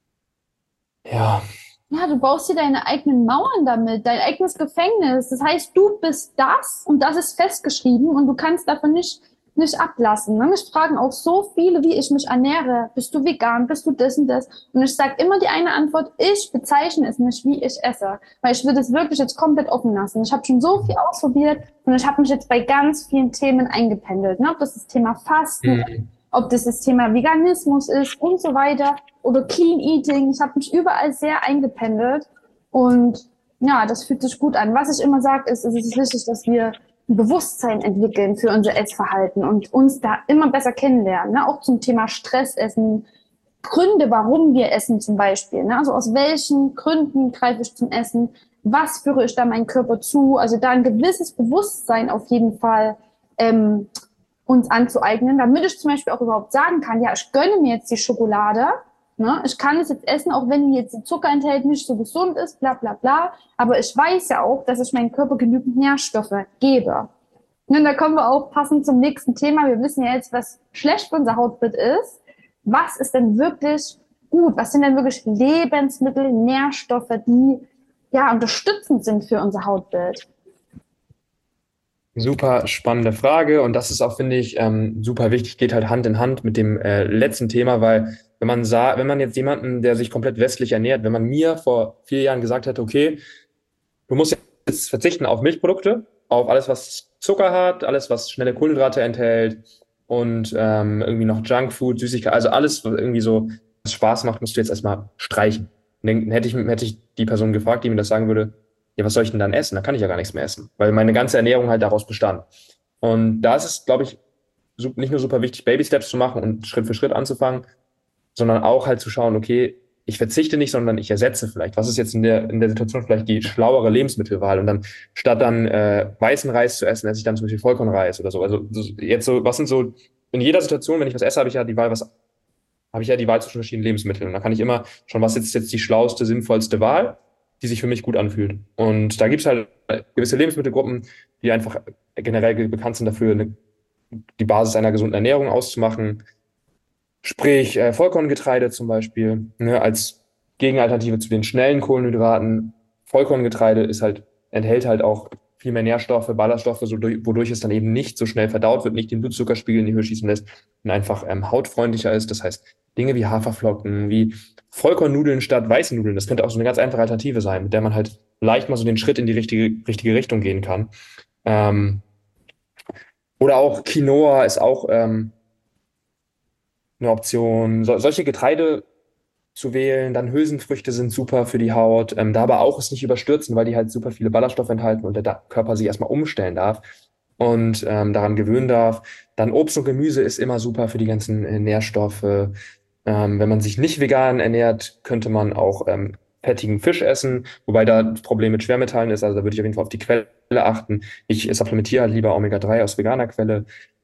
ja, Ja, du baust dir deine eigenen Mauern damit, dein eigenes Gefängnis. Das heißt, du bist das und das ist festgeschrieben und du kannst davon nicht, nicht ablassen. Ne? Mich fragen auch so viele, wie ich mich ernähre. Bist du vegan? Bist du das und das? Und ich sage immer die eine Antwort, ich bezeichne es nicht, wie ich esse. Weil ich würde es wirklich jetzt komplett offen lassen. Ich habe schon so viel ausprobiert und ich habe mich jetzt bei ganz vielen Themen eingependelt. Ne? Ob das das Thema Fasten, Mhm. ob das das Thema Veganismus ist und so weiter oder Clean Eating. Ich habe mich überall sehr eingependelt und ja, das fühlt sich gut an. Was ich immer sage, ist, es ist wichtig, dass wir ein Bewusstsein entwickeln für unser Essverhalten und uns da immer besser kennenlernen. Ne? Auch zum Thema Stressessen, Gründe, warum wir essen zum Beispiel. Ne? Also aus welchen Gründen greife ich zum Essen? Was führe ich da meinem Körper zu? Also da ein gewisses Bewusstsein auf jeden Fall ähm, uns anzueignen, damit ich zum Beispiel auch überhaupt sagen kann, ja, ich gönne mir jetzt die Schokolade, ne? Ich kann es jetzt essen, auch wenn die jetzt die Zucker enthält, nicht so gesund ist, bla bla bla, aber ich weiß ja auch, dass ich meinem Körper genügend Nährstoffe gebe. Und da kommen wir auch passend zum nächsten Thema. Wir wissen ja jetzt, was schlecht für unser Hautbild ist. Was ist denn wirklich gut? Was sind denn wirklich Lebensmittel, Nährstoffe, die ja unterstützend sind für unser Hautbild? Super spannende Frage und das ist auch, finde ich, ähm, super wichtig, geht halt Hand in Hand mit dem äh, letzten Thema, weil wenn man sah, wenn man jetzt jemanden, der sich komplett westlich ernährt, wenn man mir vor vier Jahren gesagt hätte, okay, du musst jetzt verzichten auf Milchprodukte auf alles, was Zucker hat, alles, was schnelle Kohlenhydrate enthält und ähm, irgendwie noch Junkfood, Süßigkeit, also alles, was irgendwie so was Spaß macht, musst du jetzt erstmal streichen. Dann hätte ich, hätte ich die Person gefragt, die mir das sagen würde, ja, was soll ich denn dann essen? Da kann ich ja gar nichts mehr essen, weil meine ganze Ernährung halt daraus bestand. Und da ist es, glaube ich, su- nicht nur super wichtig, Baby Steps zu machen und Schritt für Schritt anzufangen, sondern auch halt zu schauen, okay, ich verzichte nicht, sondern ich ersetze vielleicht. Was ist jetzt in der, in der Situation vielleicht die schlauere Lebensmittelwahl? Und dann statt dann äh, weißen Reis zu essen, esse ich dann zum Beispiel Vollkornreis oder so. Also so- jetzt so, was sind so, in jeder Situation, wenn ich was esse, habe ich ja die Wahl, was habe ich ja die Wahl zwischen verschiedenen Lebensmitteln. Und da kann ich immer schon, was ist jetzt die schlauste, sinnvollste Wahl, die sich für mich gut anfühlt. Und da gibt es halt gewisse Lebensmittelgruppen, die einfach generell bekannt sind dafür, eine, die Basis einer gesunden Ernährung auszumachen. Sprich, äh, Vollkorngetreide zum Beispiel, ne, als Gegenalternative zu den schnellen Kohlenhydraten. Vollkorngetreide ist halt, enthält halt auch viel mehr Nährstoffe, Ballaststoffe, so durch, wodurch es dann eben nicht so schnell verdaut wird, nicht den Blutzuckerspiegel in die Höhe schießen lässt und einfach ähm, hautfreundlicher ist. Das heißt, Dinge wie Haferflocken, wie Vollkornnudeln statt weißen Nudeln, das könnte auch so eine ganz einfache Alternative sein, mit der man halt leicht mal so den Schritt in die richtige, richtige Richtung gehen kann. Ähm, oder auch Quinoa ist auch ähm, eine Option. So, solche Getreide zu wählen, dann Hülsenfrüchte sind super für die Haut, ähm, da aber auch es nicht überstürzen, weil die halt super viele Ballaststoffe enthalten und der Da- Körper sich erstmal umstellen darf und ähm, daran gewöhnen darf. Dann Obst und Gemüse ist immer super für die ganzen äh, Nährstoffe. Ähm, wenn man sich nicht vegan ernährt, könnte man auch ähm, fettigen Fisch essen, wobei da das Problem mit Schwermetallen ist, also da würde ich auf jeden Fall auf die Quelle achten. Ich supplementiere halt lieber Omega drei aus veganer Quelle.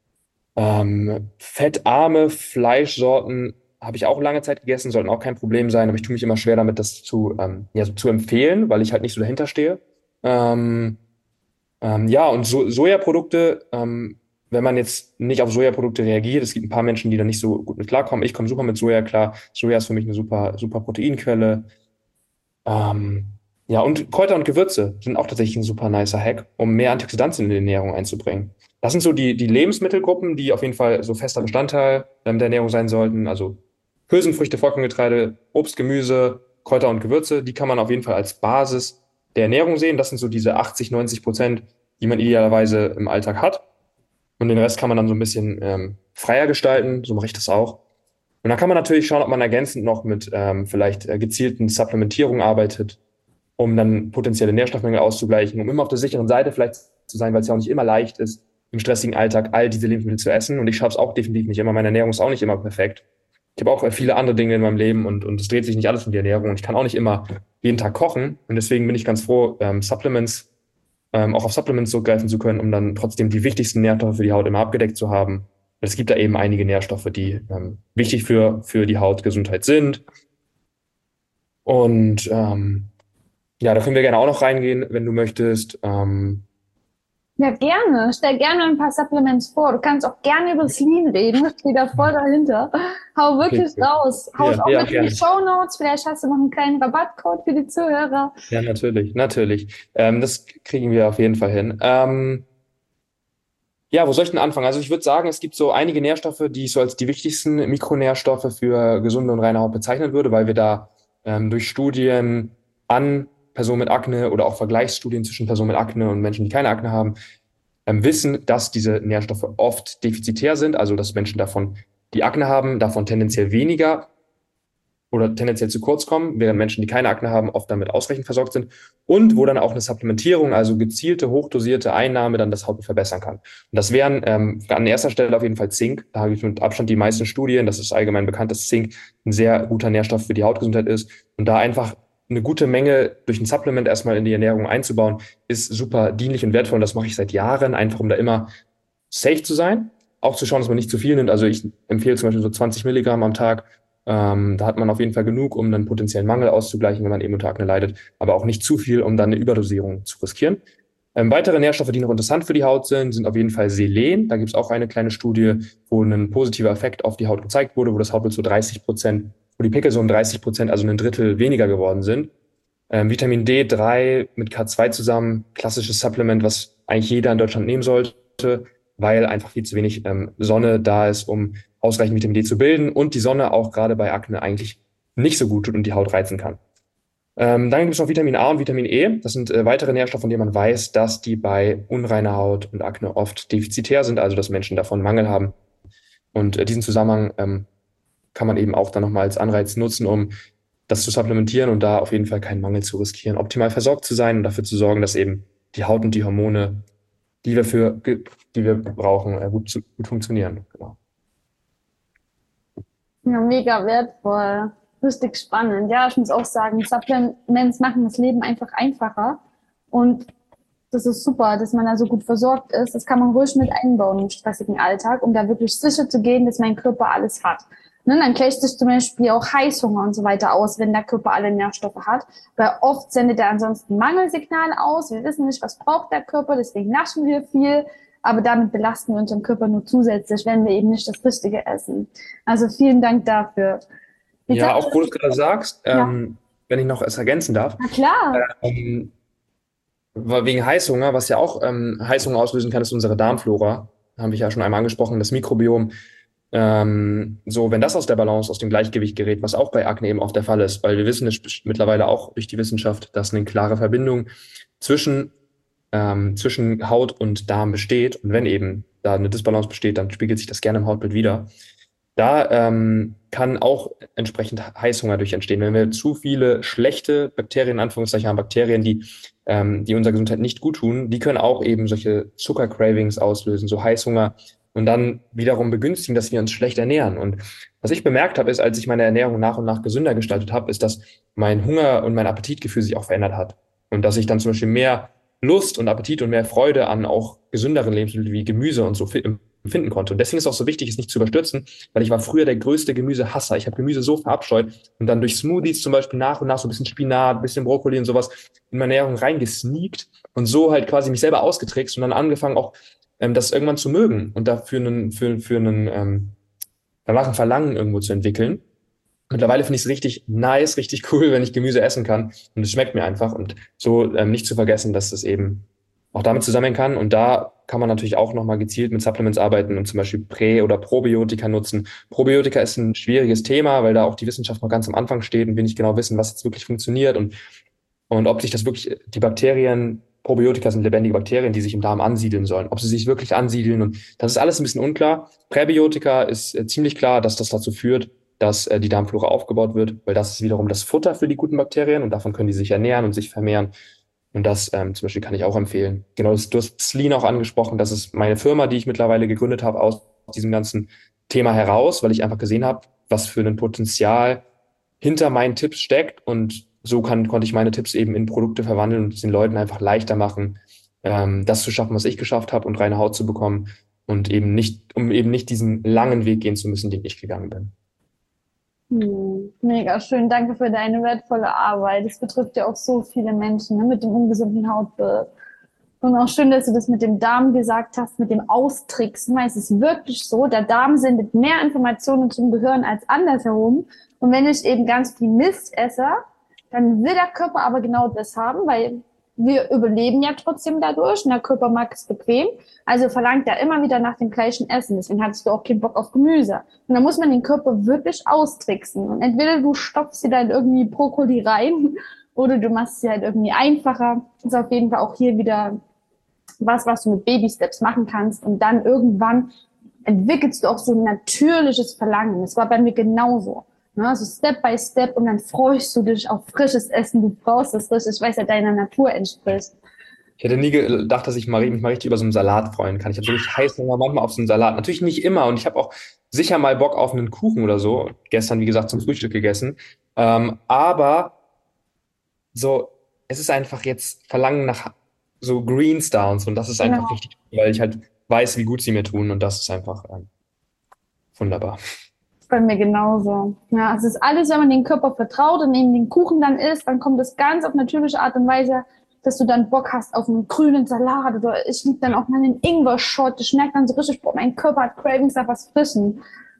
Ähm, fettarme Fleischsorten habe ich auch lange Zeit gegessen, sollten auch kein Problem sein, aber ich tue mich immer schwer damit, das zu, ähm, ja, so zu empfehlen, weil ich halt nicht so dahinter stehe. Ähm, ähm, ja, und so Sojaprodukte, ähm, wenn man jetzt nicht auf Sojaprodukte reagiert, es gibt ein paar Menschen, die da nicht so gut mit klarkommen. Ich komme super mit Soja klar. Soja ist für mich eine super, super Proteinquelle. Ähm, ja, und Kräuter und Gewürze sind auch tatsächlich ein super nicer Hack, um mehr Antioxidantien in die Ernährung einzubringen. Das sind so die, die Lebensmittelgruppen, die auf jeden Fall so fester Bestandteil ähm, der Ernährung sein sollten. Also Hülsenfrüchte, Vollkorngetreide, Obst, Gemüse, Kräuter und Gewürze, die kann man auf jeden Fall als Basis der Ernährung sehen. Das sind so diese achtzig, neunzig Prozent, die man idealerweise im Alltag hat. Und den Rest kann man dann so ein bisschen ähm, freier gestalten. So mache ich das auch. Und dann kann man natürlich schauen, ob man ergänzend noch mit ähm, vielleicht äh, gezielten Supplementierungen arbeitet, um dann potenzielle Nährstoffmängel auszugleichen, um immer auf der sicheren Seite vielleicht zu sein, weil es ja auch nicht immer leicht ist, im stressigen Alltag all diese Lebensmittel zu essen. Und ich schaffe es auch definitiv nicht immer. Meine Ernährung ist auch nicht immer perfekt. Ich habe auch äh, viele andere Dinge in meinem Leben und, und es dreht sich nicht alles um die Ernährung. Und ich kann auch nicht immer jeden Tag kochen. Und deswegen bin ich ganz froh, ähm, Supplements, ähm, auch auf Supplements zurückgreifen zu können, um dann trotzdem die wichtigsten Nährstoffe für die Haut immer abgedeckt zu haben. Es gibt da eben einige Nährstoffe, die ähm, wichtig für, für die Hautgesundheit sind. Und ähm, ja, da können wir gerne auch noch reingehen, wenn du möchtest. Ähm, Ja, gerne. Stell gerne ein paar Supplements vor. Du kannst auch gerne über das Lean reden. Ich stehe da voll dahinter. Hau okay, wirklich cool. raus. Hau es Ja, auch ja, mit in die gerne. Shownotes. Vielleicht hast du noch einen kleinen Rabattcode für die Zuhörer. Ja, natürlich, natürlich. Ähm, das kriegen wir auf jeden Fall hin. Ähm, ja, wo soll ich denn anfangen? Also ich würde sagen, es gibt so einige Nährstoffe, die ich so als die wichtigsten Mikronährstoffe für gesunde und reine Haut bezeichnen würde, weil wir da ähm, durch Studien an Personen mit Akne oder auch Vergleichsstudien zwischen Personen mit Akne und Menschen, die keine Akne haben, ähm, wissen, dass diese Nährstoffe oft defizitär sind, also dass Menschen davon, die Akne haben, davon tendenziell weniger oder tendenziell zu kurz kommen, während Menschen, die keine Akne haben, oft damit ausreichend versorgt sind und wo dann auch eine Supplementierung, also gezielte, hochdosierte Einnahme dann das Hautbild verbessern kann. Und das wären ähm, an erster Stelle auf jeden Fall Zink. Da habe ich mit Abstand die meisten Studien, das ist allgemein bekannt, dass Zink ein sehr guter Nährstoff für die Hautgesundheit ist. Und da einfach eine gute Menge durch ein Supplement erstmal in die Ernährung einzubauen, ist super dienlich und wertvoll. Und das mache ich seit Jahren, einfach um da immer safe zu sein. Auch zu schauen, dass man nicht zu viel nimmt. Also ich empfehle zum Beispiel so zwanzig Milligramm am Tag. Ähm, da hat man auf jeden Fall genug, um einen potenziellen Mangel auszugleichen, wenn man eben unter Akne leidet, aber auch nicht zu viel, um dann eine Überdosierung zu riskieren. Ähm, weitere Nährstoffe, die noch interessant für die Haut sind, sind auf jeden Fall Selen. Da gibt es auch eine kleine Studie, wo ein positiver Effekt auf die Haut gezeigt wurde, wo das Hautbild so dreißig Prozent, wo die Pickel so um dreißig Prozent, also ein Drittel weniger geworden sind. Ähm, Vitamin D drei mit K zwei zusammen, klassisches Supplement, was eigentlich jeder in Deutschland nehmen sollte, weil einfach viel zu wenig ähm, Sonne da ist, um ausreichend Vitamin D zu bilden und die Sonne auch gerade bei Akne eigentlich nicht so gut tut und die Haut reizen kann. Ähm, dann gibt es noch Vitamin A und Vitamin E. Das sind äh, weitere Nährstoffe, von denen man weiß, dass die bei unreiner Haut und Akne oft defizitär sind, also dass Menschen davon Mangel haben. Und äh, diesen Zusammenhang ähm, kann man eben auch dann nochmal als Anreiz nutzen, um das zu supplementieren und da auf jeden Fall keinen Mangel zu riskieren, optimal versorgt zu sein und dafür zu sorgen, dass eben die Haut und die Hormone, die wir für, die wir brauchen, äh, gut, zu, gut funktionieren. Genau. Ja, mega wertvoll. Richtig spannend. Ja, ich muss auch sagen, Supplements machen das Leben einfach einfacher. Und das ist super, dass man da so gut versorgt ist. Das kann man ruhig mit einbauen im stressigen Alltag, um da wirklich sicher zu gehen, dass mein Körper alles hat. Ne, dann gleicht sich zum Beispiel auch Heißhunger und so weiter aus, wenn der Körper alle Nährstoffe hat. Weil oft sendet er ansonsten Mangelsignale aus. Wir wissen nicht, was braucht der Körper, deswegen naschen wir viel. Aber damit belasten wir unseren Körper nur zusätzlich, wenn wir eben nicht das Richtige essen. Also vielen Dank dafür. Jetzt Ja, hat, auch wo du es gerade sagst, ja, ähm, wenn ich noch es ergänzen darf, na klar. ähm, wegen Heißhunger, was ja auch ähm, Heißhunger auslösen kann, ist unsere Darmflora. Habe ich ja schon einmal angesprochen, das Mikrobiom. Ähm, so, wenn das aus der Balance, aus dem Gleichgewicht gerät, was auch bei Akne eben auch der Fall ist, weil wir wissen es mittlerweile auch durch die Wissenschaft, dass eine klare Verbindung zwischen, ähm, zwischen Haut und Darm besteht. Und wenn eben da eine Disbalance besteht, dann spiegelt sich das gerne im Hautbild wider. Da ähm, kann auch entsprechend Heißhunger durch entstehen. Wenn wir zu viele schlechte Bakterien, in Anführungszeichen haben, Bakterien, die, ähm, die unserer Gesundheit nicht gut tun, die können auch eben solche Zuckercravings auslösen, so Heißhunger und dann wiederum begünstigen, dass wir uns schlecht ernähren. Und was ich bemerkt habe, ist, als ich meine Ernährung nach und nach gesünder gestaltet habe, ist, dass mein Hunger und mein Appetitgefühl sich auch verändert hat. Und dass ich dann zum Beispiel mehr Lust und Appetit und mehr Freude an auch gesünderen Lebensmitteln wie Gemüse und so empfinden konnte. Und deswegen ist es auch so wichtig, es nicht zu überstürzen, weil ich war früher der größte Gemüsehasser. Ich habe Gemüse so verabscheut und dann durch Smoothies zum Beispiel nach und nach so ein bisschen Spinat, ein bisschen Brokkoli und sowas in meine Ernährung reingesneakt und so halt quasi mich selber ausgetrickst und dann angefangen auch ähm, das irgendwann zu mögen und dafür einen, für, für einen, ähm, danach ein Verlangen irgendwo zu entwickeln. Mittlerweile finde ich es richtig nice, richtig cool, wenn ich Gemüse essen kann und es schmeckt mir einfach und so ähm, nicht zu vergessen, dass das eben auch damit zusammenhängen kann. Und da kann man natürlich auch nochmal gezielt mit Supplements arbeiten und zum Beispiel Prä- oder Probiotika nutzen. Probiotika ist ein schwieriges Thema, weil da auch die Wissenschaft noch ganz am Anfang steht und wir nicht genau wissen, was jetzt wirklich funktioniert und, und ob sich das wirklich, die Bakterien, Probiotika sind lebendige Bakterien, die sich im Darm ansiedeln sollen, ob sie sich wirklich ansiedeln. Und das ist alles ein bisschen unklar. Präbiotika ist äh, ziemlich klar, dass das dazu führt, dass äh, die Darmflora aufgebaut wird, weil das ist wiederum das Futter für die guten Bakterien und davon können die sich ernähren und sich vermehren. Und das ähm, zum Beispiel kann ich auch empfehlen. Genau, das, du hast Sleen auch angesprochen. Das ist meine Firma, die ich mittlerweile gegründet habe aus diesem ganzen Thema heraus, weil ich einfach gesehen habe, was für ein Potenzial hinter meinen Tipps steckt. Und so kann, konnte ich meine Tipps eben in Produkte verwandeln und es den Leuten einfach leichter machen, ähm, das zu schaffen, was ich geschafft habe und reine Haut zu bekommen und eben nicht, um eben nicht diesen langen Weg gehen zu müssen, den ich gegangen bin. Hm, mega schön. Danke für deine wertvolle Arbeit. Es betrifft ja auch so viele Menschen, ne, mit dem ungesunden Hautbild. Und auch schön, dass du das mit dem Darm gesagt hast, mit dem Austricksen, weil es ist wirklich so, der Darm sendet mehr Informationen zum Gehirn als andersherum. Und wenn ich eben ganz viel Mist esse, dann will der Körper aber genau das haben, weil wir überleben ja trotzdem dadurch und der Körper mag es bequem. Also verlangt er immer wieder nach dem gleichen Essen. Deswegen hattest du auch keinen Bock auf Gemüse. Und dann muss man den Körper wirklich austricksen. Und entweder du stopfst dir dann irgendwie Brokkoli rein oder du machst es halt irgendwie einfacher. Das ist auf jeden Fall auch hier wieder was, was du mit Baby-Steps machen kannst. Und dann irgendwann entwickelst du auch so ein natürliches Verlangen. Das war bei mir genauso. Ne, also Step by Step und dann freust du dich auf frisches Essen. Du brauchst es richtig, weil es ja deiner Natur entspricht. Ich hätte nie gedacht, dass ich mal, mich mal richtig über so einen Salat freuen kann. Ich habe wirklich Heißhunger manchmal auf so einen Salat. Natürlich nicht immer und ich habe auch sicher mal Bock auf einen Kuchen oder so. Gestern, wie gesagt, zum Frühstück gegessen. Ähm, aber so, es ist einfach jetzt Verlangen nach so Greens da und so und das ist einfach Genau. richtig, weil ich halt weiß, wie gut sie mir tun und das ist einfach ähm, wunderbar. Bei mir genauso. Ja, es ist alles, wenn man den Körper vertraut und eben den Kuchen dann isst, dann kommt es ganz auf natürliche Art und Weise, dass du dann Bock hast auf einen grünen Salat oder ich liebe dann auch mal einen Ingwer-Shot. Ich merke dann so richtig, boah, mein Körper hat Cravings nach was Frischem.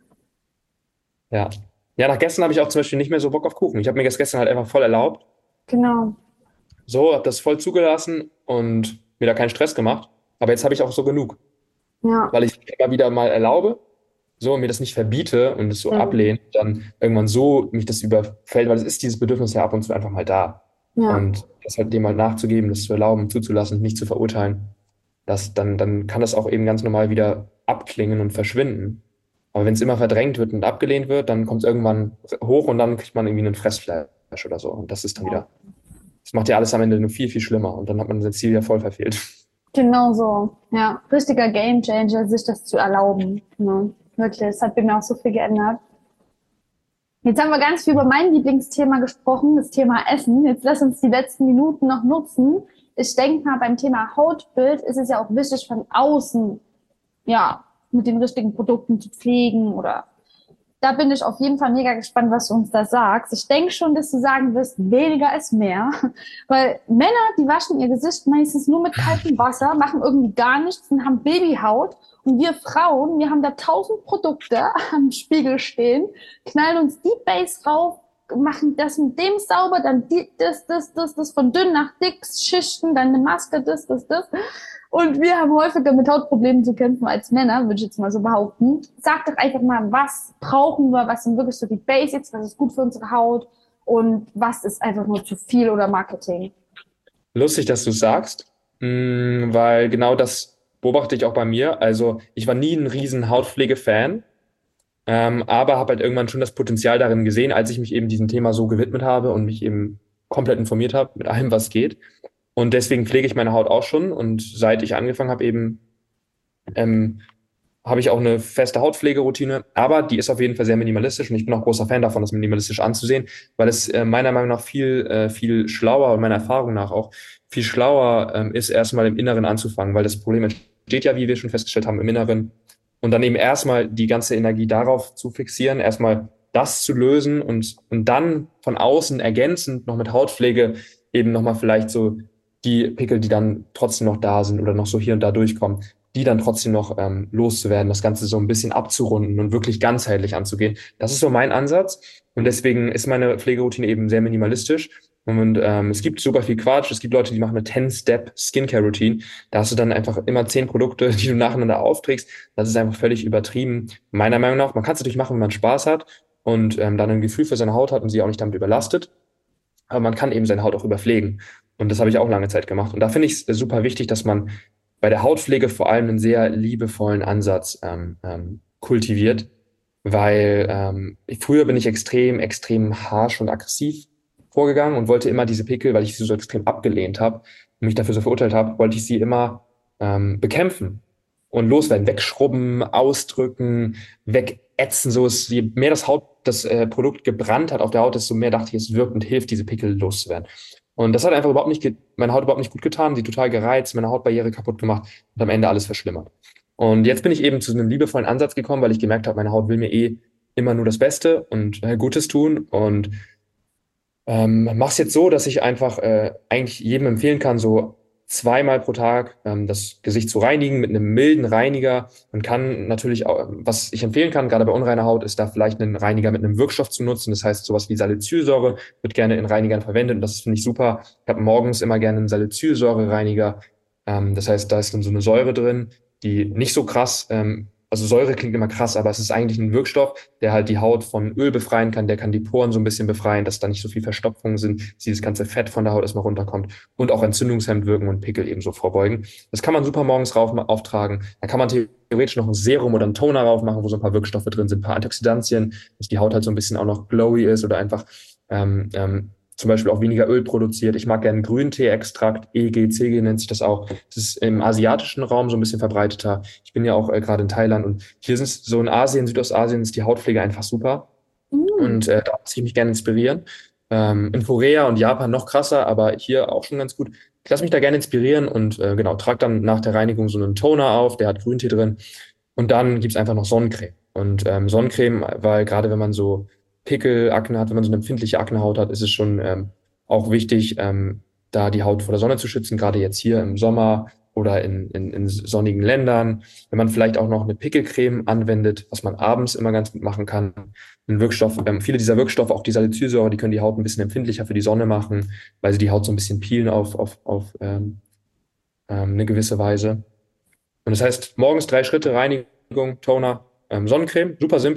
Ja. Ja, nach gestern habe ich auch zum Beispiel nicht mehr so Bock auf Kuchen. Ich habe mir das gestern halt einfach voll erlaubt. Genau. So, habe das voll zugelassen und mir da keinen Stress gemacht. Aber jetzt habe ich auch so genug, Ja. weil ich immer wieder mal erlaube, so und mir das nicht verbiete und es so Mhm. ablehne, dann irgendwann so mich das überfällt, weil es ist dieses Bedürfnis ja ab und zu einfach mal da. Ja. Und das halt dem halt nachzugeben, das zu erlauben, zuzulassen, nicht zu verurteilen, das, dann, dann kann das auch eben ganz normal wieder abklingen und verschwinden. Aber wenn es immer verdrängt wird und abgelehnt wird, dann kommt es irgendwann hoch und dann kriegt man irgendwie einen Fressflash oder so. Und das ist dann wieder, das macht ja alles am Ende nur viel, viel schlimmer. Und dann hat man sein Ziel ja voll verfehlt. Genau so. Ja, richtiger Gamechanger, sich das zu erlauben. Ne? Wirklich, das hat bei mir auch so viel geändert. Jetzt haben wir ganz viel über mein Lieblingsthema gesprochen, das Thema Essen. Jetzt lass uns die letzten Minuten noch nutzen. Ich denke mal, beim Thema Hautbild ist es ja auch wichtig, von außen, ja, mit den richtigen Produkten zu pflegen oder da bin ich auf jeden Fall mega gespannt, was du uns da sagst. Ich denke schon, dass du sagen wirst, weniger ist mehr. Weil Männer, die waschen ihr Gesicht meistens nur mit kaltem Wasser, machen irgendwie gar nichts und haben Babyhaut. Und wir Frauen, wir haben da tausend Produkte am Spiegel stehen, knallen uns die Base rauf, machen das mit dem sauber, dann die, das, das, das, das, von dünn nach dick, Schichten, dann eine Maske, das, das, das. Und wir haben häufiger mit Hautproblemen zu kämpfen als Männer, würde ich jetzt mal so behaupten. Sag doch einfach mal, was brauchen wir, was sind wirklich so die Basics, was ist gut für unsere Haut und was ist einfach nur zu viel oder Marketing. Lustig, dass du es sagst, mh, weil genau das beobachte ich auch bei mir. Also ich war nie ein riesen Hautpflege-Fan, ähm, aber habe halt irgendwann schon das Potenzial darin gesehen, als ich mich eben diesem Thema so gewidmet habe und mich eben komplett informiert habe mit allem, was geht. Und deswegen pflege ich meine Haut auch schon. Und seit ich angefangen habe, eben ähm, habe ich auch eine feste Hautpflegeroutine, aber die ist auf jeden Fall sehr minimalistisch und ich bin auch großer Fan davon, das minimalistisch anzusehen, weil es äh, meiner Meinung nach viel, äh, viel schlauer und meiner Erfahrung nach auch viel schlauer ähm, ist, erstmal im Inneren anzufangen, weil das Problem entsteht ja, wie wir schon festgestellt haben, im Inneren und dann eben erstmal die ganze Energie darauf zu fixieren, erstmal das zu lösen und, und dann von außen ergänzend noch mit Hautpflege eben nochmal vielleicht so die Pickel, die dann trotzdem noch da sind oder noch so hier und da durchkommen, die dann trotzdem noch ähm, loszuwerden, das Ganze so ein bisschen abzurunden und wirklich ganzheitlich anzugehen. Das ist so mein Ansatz. Und deswegen ist meine Pflegeroutine eben sehr minimalistisch. Und ähm, es gibt super viel Quatsch. Es gibt Leute, die machen eine zehn-Step-Skincare-Routine. Da hast du dann einfach immer zehn Produkte, die du nacheinander aufträgst. Das ist einfach völlig übertrieben. Meiner Meinung nach, man kann es natürlich machen, wenn man Spaß hat und ähm, dann ein Gefühl für seine Haut hat und sie auch nicht damit überlastet. Aber man kann eben seine Haut auch überpflegen. Und das habe ich auch lange Zeit gemacht. Und da finde ich es super wichtig, dass man bei der Hautpflege vor allem einen sehr liebevollen Ansatz ähm, ähm, kultiviert, weil ähm, früher bin ich extrem, extrem harsh und aggressiv vorgegangen und wollte immer diese Pickel, weil ich sie so extrem abgelehnt habe und mich dafür so verurteilt habe, wollte ich sie immer ähm, bekämpfen und loswerden, wegschrubben, ausdrücken, wegätzen. So ist, je mehr das Haut, das äh, Produkt gebrannt hat auf der Haut, desto mehr dachte ich, es wirkt und hilft, diese Pickel loszuwerden. Und das hat einfach überhaupt nicht, ge- meine Haut überhaupt nicht gut getan, die total gereizt, meine Hautbarriere kaputt gemacht und am Ende alles verschlimmert. Und jetzt bin ich eben zu einem liebevollen Ansatz gekommen, weil ich gemerkt habe, meine Haut will mir eh immer nur das Beste und äh, Gutes tun und ähm, mach's jetzt so, dass ich einfach äh, eigentlich jedem empfehlen kann, so zweimal pro Tag ähm, das Gesicht zu reinigen mit einem milden Reiniger. Man kann natürlich auch, was ich empfehlen kann, gerade bei unreiner Haut, ist da vielleicht einen Reiniger mit einem Wirkstoff zu nutzen. Das heißt, sowas wie Salicylsäure wird gerne in Reinigern verwendet und das finde ich super. Ich habe morgens immer gerne einen Salicylsäure-Reiniger. Ähm, das heißt, da ist dann so eine Säure drin, die nicht so krass ähm, also Säure klingt immer krass, aber es ist eigentlich ein Wirkstoff, der halt die Haut von Öl befreien kann, der kann die Poren so ein bisschen befreien, dass da nicht so viel Verstopfung sind, dass dieses ganze Fett von der Haut erstmal runterkommt und auch entzündungshemmend wirken und Pickel ebenso vorbeugen. Das kann man super morgens rauf, auftragen. Da kann man theoretisch noch ein Serum oder einen Toner rauf machen, wo so ein paar Wirkstoffe drin sind, ein paar Antioxidantien, dass die Haut halt so ein bisschen auch noch glowy ist oder einfach ähm, ähm, zum Beispiel auch weniger Öl produziert. Ich mag gerne Grüntee-Extrakt, E G, C G nennt sich das auch. Das ist im asiatischen Raum so ein bisschen verbreiteter. Ich bin ja auch äh, gerade in Thailand und hier sind so in Asien, Südostasien ist die Hautpflege einfach super. Mm. Und äh, da lasse ich mich gerne inspirieren. Ähm, in Korea und Japan noch krasser, aber hier auch schon ganz gut. Ich lasse mich da gerne inspirieren und äh, genau, trage dann nach der Reinigung so einen Toner auf, der hat Grüntee drin. Und dann gibt's einfach noch Sonnencreme. Und ähm, Sonnencreme, weil gerade wenn man so Pickel, Akne hat, wenn man so eine empfindliche Aknehaut hat, ist es schon ähm, auch wichtig, ähm, da die Haut vor der Sonne zu schützen, gerade jetzt hier im Sommer oder in, in, in sonnigen Ländern. Wenn man vielleicht auch noch eine Pickelcreme anwendet, was man abends immer ganz gut machen kann. Ein Wirkstoff, ähm, viele dieser Wirkstoffe, auch die Salicylsäure, die können die Haut ein bisschen empfindlicher für die Sonne machen, weil sie die Haut so ein bisschen peelen auf, auf, auf ähm, ähm, eine gewisse Weise. Und das heißt, morgens drei Schritte, Reinigung, Toner, ähm, Sonnencreme, super simpel,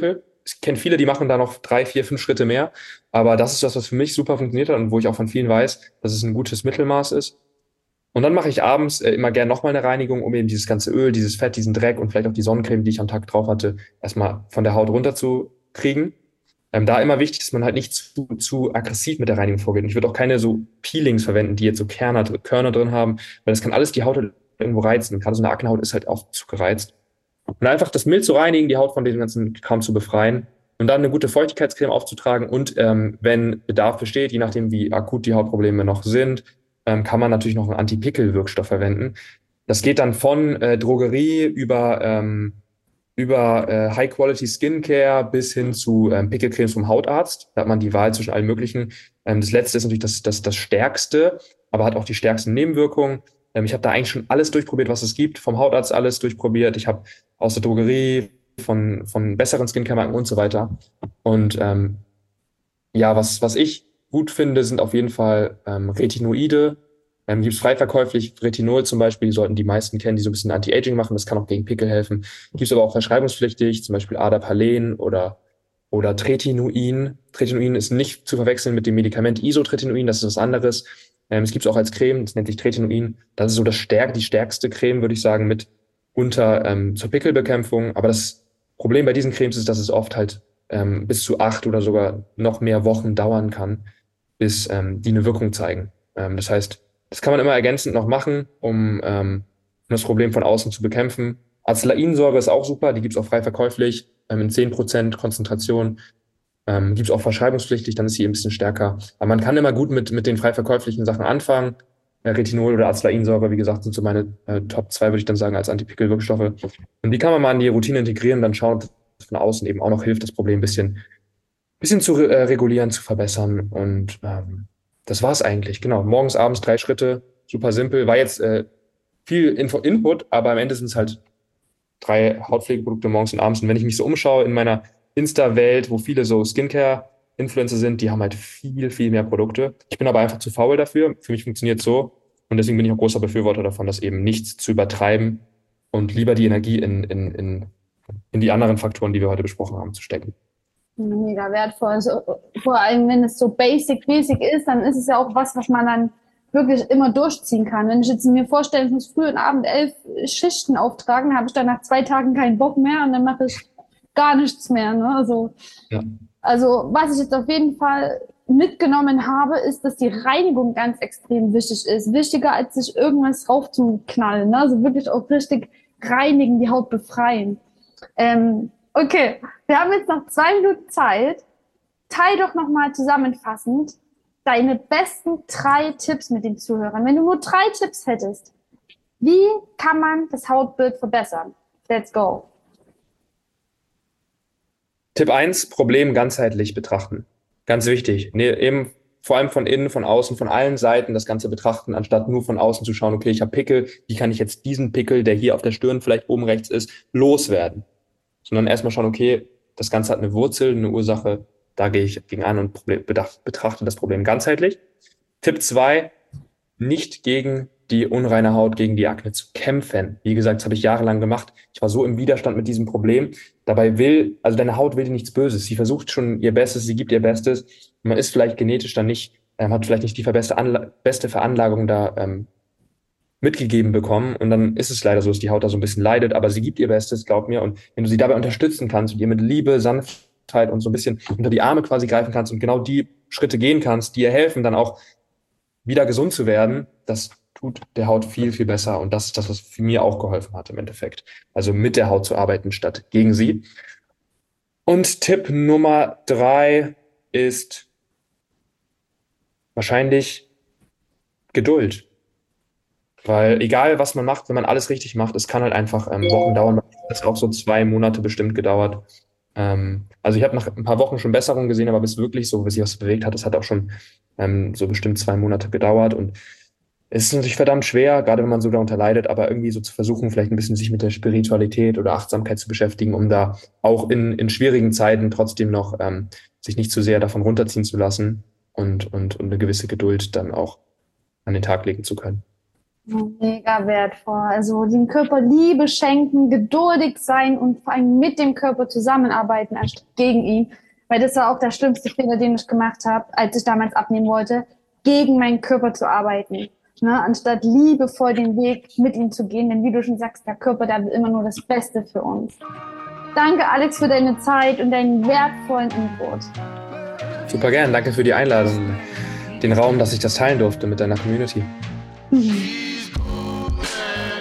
ich kenne viele, die machen da noch drei, vier, fünf Schritte mehr. Aber das ist das, was für mich super funktioniert hat und wo ich auch von vielen weiß, dass es ein gutes Mittelmaß ist. Und dann mache ich abends äh, immer gern nochmal eine Reinigung, um eben dieses ganze Öl, dieses Fett, diesen Dreck und vielleicht auch die Sonnencreme, die ich am Tag drauf hatte, erstmal von der Haut runterzukriegen. Ähm, da immer wichtig, dass man halt nicht zu, zu aggressiv mit der Reinigung vorgeht. Und ich würde auch keine so Peelings verwenden, die jetzt so Körner, Körner drin haben, weil das kann alles die Haut halt irgendwo reizen. Gerade so eine Aknehaut ist halt auch zu gereizt. Und einfach das mild zu reinigen, die Haut von dem ganzen Kram zu befreien und dann eine gute Feuchtigkeitscreme aufzutragen. Und ähm, wenn Bedarf besteht, je nachdem, wie akut die Hautprobleme noch sind, ähm, kann man natürlich noch einen Anti-Pickel-Wirkstoff verwenden. Das geht dann von äh, Drogerie über, ähm, über äh, High-Quality-Skincare bis hin zu ähm, Pickelcremes vom Hautarzt. Da hat man die Wahl zwischen allen möglichen. Ähm, das letzte ist natürlich das, das, das Stärkste, aber hat auch die stärksten Nebenwirkungen. Ähm, ich habe da eigentlich schon alles durchprobiert, was es gibt. Vom Hautarzt alles durchprobiert. Ich habe aus der Drogerie, von, von besseren Skincare-Marken und so weiter. Und ähm, ja, was, was ich gut finde, sind auf jeden Fall ähm, Retinoide. Ähm, gibt es frei verkäuflich, Retinol zum Beispiel, die sollten die meisten kennen, die so ein bisschen Anti-Aging machen. Das kann auch gegen Pickel helfen. Gibt es aber auch verschreibungspflichtig, zum Beispiel Adapalene oder, oder Tretinoin. Tretinoin ist nicht zu verwechseln mit dem Medikament Isotretinoin, das ist was anderes. Ähm, es gibt es auch als Creme, das nennt sich Tretinoin. Das ist so das stärk, die stärkste Creme, würde ich sagen, mit unter ähm, zur Pickelbekämpfung. Aber das Problem bei diesen Cremes ist, dass es oft halt ähm, bis zu acht oder sogar noch mehr Wochen dauern kann, bis ähm, die eine Wirkung zeigen. Ähm, das heißt, das kann man immer ergänzend noch machen, um, ähm, um das Problem von außen zu bekämpfen. Acelainsäure ist auch super, die gibt's auch frei verkäuflich, ähm, in zehn Prozent Konzentration. Ähm, gibt's auch verschreibungspflichtig, dann ist sie ein bisschen stärker. Aber man kann immer gut mit, mit den frei verkäuflichen Sachen anfangen. Äh, Retinol oder Acelainsäure, wie gesagt, sind so meine äh, Top zwei, würde ich dann sagen, als Antipickel-Wirkstoffe. Und die kann man mal in die Routine integrieren, dann schauen, dass es von außen eben auch noch hilft, das Problem ein bisschen, bisschen zu äh, regulieren, zu verbessern. Und ähm, das war's eigentlich. Genau. Morgens, abends drei Schritte. Super simpel. War jetzt äh, viel Info Input, aber am Ende sind es halt drei Hautpflegeprodukte morgens und abends. Und wenn ich mich so umschaue in meiner Insta-Welt, wo viele so Skincare-Influencer sind, die haben halt viel, viel mehr Produkte. Ich bin aber einfach zu faul dafür. Für mich funktioniert so. Und deswegen bin ich auch großer Befürworter davon, das eben nichts zu übertreiben und lieber die Energie in, in, in, in die anderen Faktoren, die wir heute besprochen haben, zu stecken. Mega wertvoll. Also, vor allem, wenn es so basic-mäßig ist, dann ist es ja auch was, was man dann wirklich immer durchziehen kann. Wenn ich jetzt mir vorstelle, ich muss früh und abend elf Schichten auftragen, habe ich dann nach zwei Tagen keinen Bock mehr und dann mache ich gar nichts mehr. Ne? Also, ja. also, was ich jetzt auf jeden Fall mitgenommen habe, ist, dass die Reinigung ganz extrem wichtig ist. Wichtiger, als sich irgendwas raufzuknallen. Ne? Also wirklich auch richtig reinigen, die Haut befreien. Ähm, Okay, wir haben jetzt noch zwei Minuten Zeit. Teil doch nochmal zusammenfassend deine besten drei Tipps mit den Zuhörern. Wenn du nur drei Tipps hättest, wie kann man das Hautbild verbessern? Let's go. Tipp eins, Problem ganzheitlich betrachten. Ganz wichtig. Nee, eben vor allem von innen, von außen, von allen Seiten das Ganze betrachten, anstatt nur von außen zu schauen, okay, ich habe Pickel, wie kann ich jetzt diesen Pickel, der hier auf der Stirn vielleicht oben rechts ist, loswerden? Sondern erstmal schauen, okay, das Ganze hat eine Wurzel, eine Ursache, da gehe ich gegen an und Problem, betrachte das Problem ganzheitlich. Tipp zwei, nicht gegen die unreine Haut, gegen die Akne zu kämpfen. Wie gesagt, das habe ich jahrelang gemacht. Ich war so im Widerstand mit diesem Problem. Dabei will, also deine Haut will dir nichts Böses. Sie versucht schon ihr Bestes, sie gibt ihr Bestes. Man ist vielleicht genetisch dann nicht, ähm, hat vielleicht nicht die beste, Anla- beste Veranlagung da ähm, mitgegeben bekommen und dann ist es leider so, dass die Haut da so ein bisschen leidet, aber sie gibt ihr Bestes, glaub mir, und wenn du sie dabei unterstützen kannst und ihr mit Liebe, Sanftheit und so ein bisschen unter die Arme quasi greifen kannst und genau die Schritte gehen kannst, die ihr helfen, dann auch wieder gesund zu werden, das tut der Haut viel, viel besser und das ist das, was für mir auch geholfen hat im Endeffekt. Also mit der Haut zu arbeiten statt gegen sie. Und Tipp Nummer drei ist wahrscheinlich Geduld. Weil egal, was man macht, wenn man alles richtig macht, es kann halt einfach ähm, Wochen dauern. Das hat auch so zwei Monate bestimmt gedauert. Ähm, also ich habe nach ein paar Wochen schon Besserungen gesehen, aber bis wirklich so, bis sich was bewegt hat, das hat auch schon ähm, so bestimmt zwei Monate gedauert. Und es ist natürlich verdammt schwer, gerade wenn man so darunter leidet, aber irgendwie so zu versuchen, vielleicht ein bisschen sich mit der Spiritualität oder Achtsamkeit zu beschäftigen, um da auch in, in schwierigen Zeiten trotzdem noch ähm, sich nicht zu sehr davon runterziehen zu lassen und, und, und eine gewisse Geduld dann auch an den Tag legen zu können. Mega wertvoll. Also dem Körper Liebe schenken, geduldig sein und vor allem mit dem Körper zusammenarbeiten, anstatt gegen ihn. Weil das war auch der schlimmste Fehler, den ich gemacht habe, als ich damals abnehmen wollte, gegen meinen Körper zu arbeiten. Ne? Anstatt liebevoll den Weg mit ihm zu gehen. Denn wie du schon sagst, der Körper, der will immer nur das Beste für uns. Danke, Alex, für deine Zeit und deinen wertvollen Input. Super gern. Danke für die Einladung, den Raum, dass ich das teilen durfte mit deiner Community. Mhm.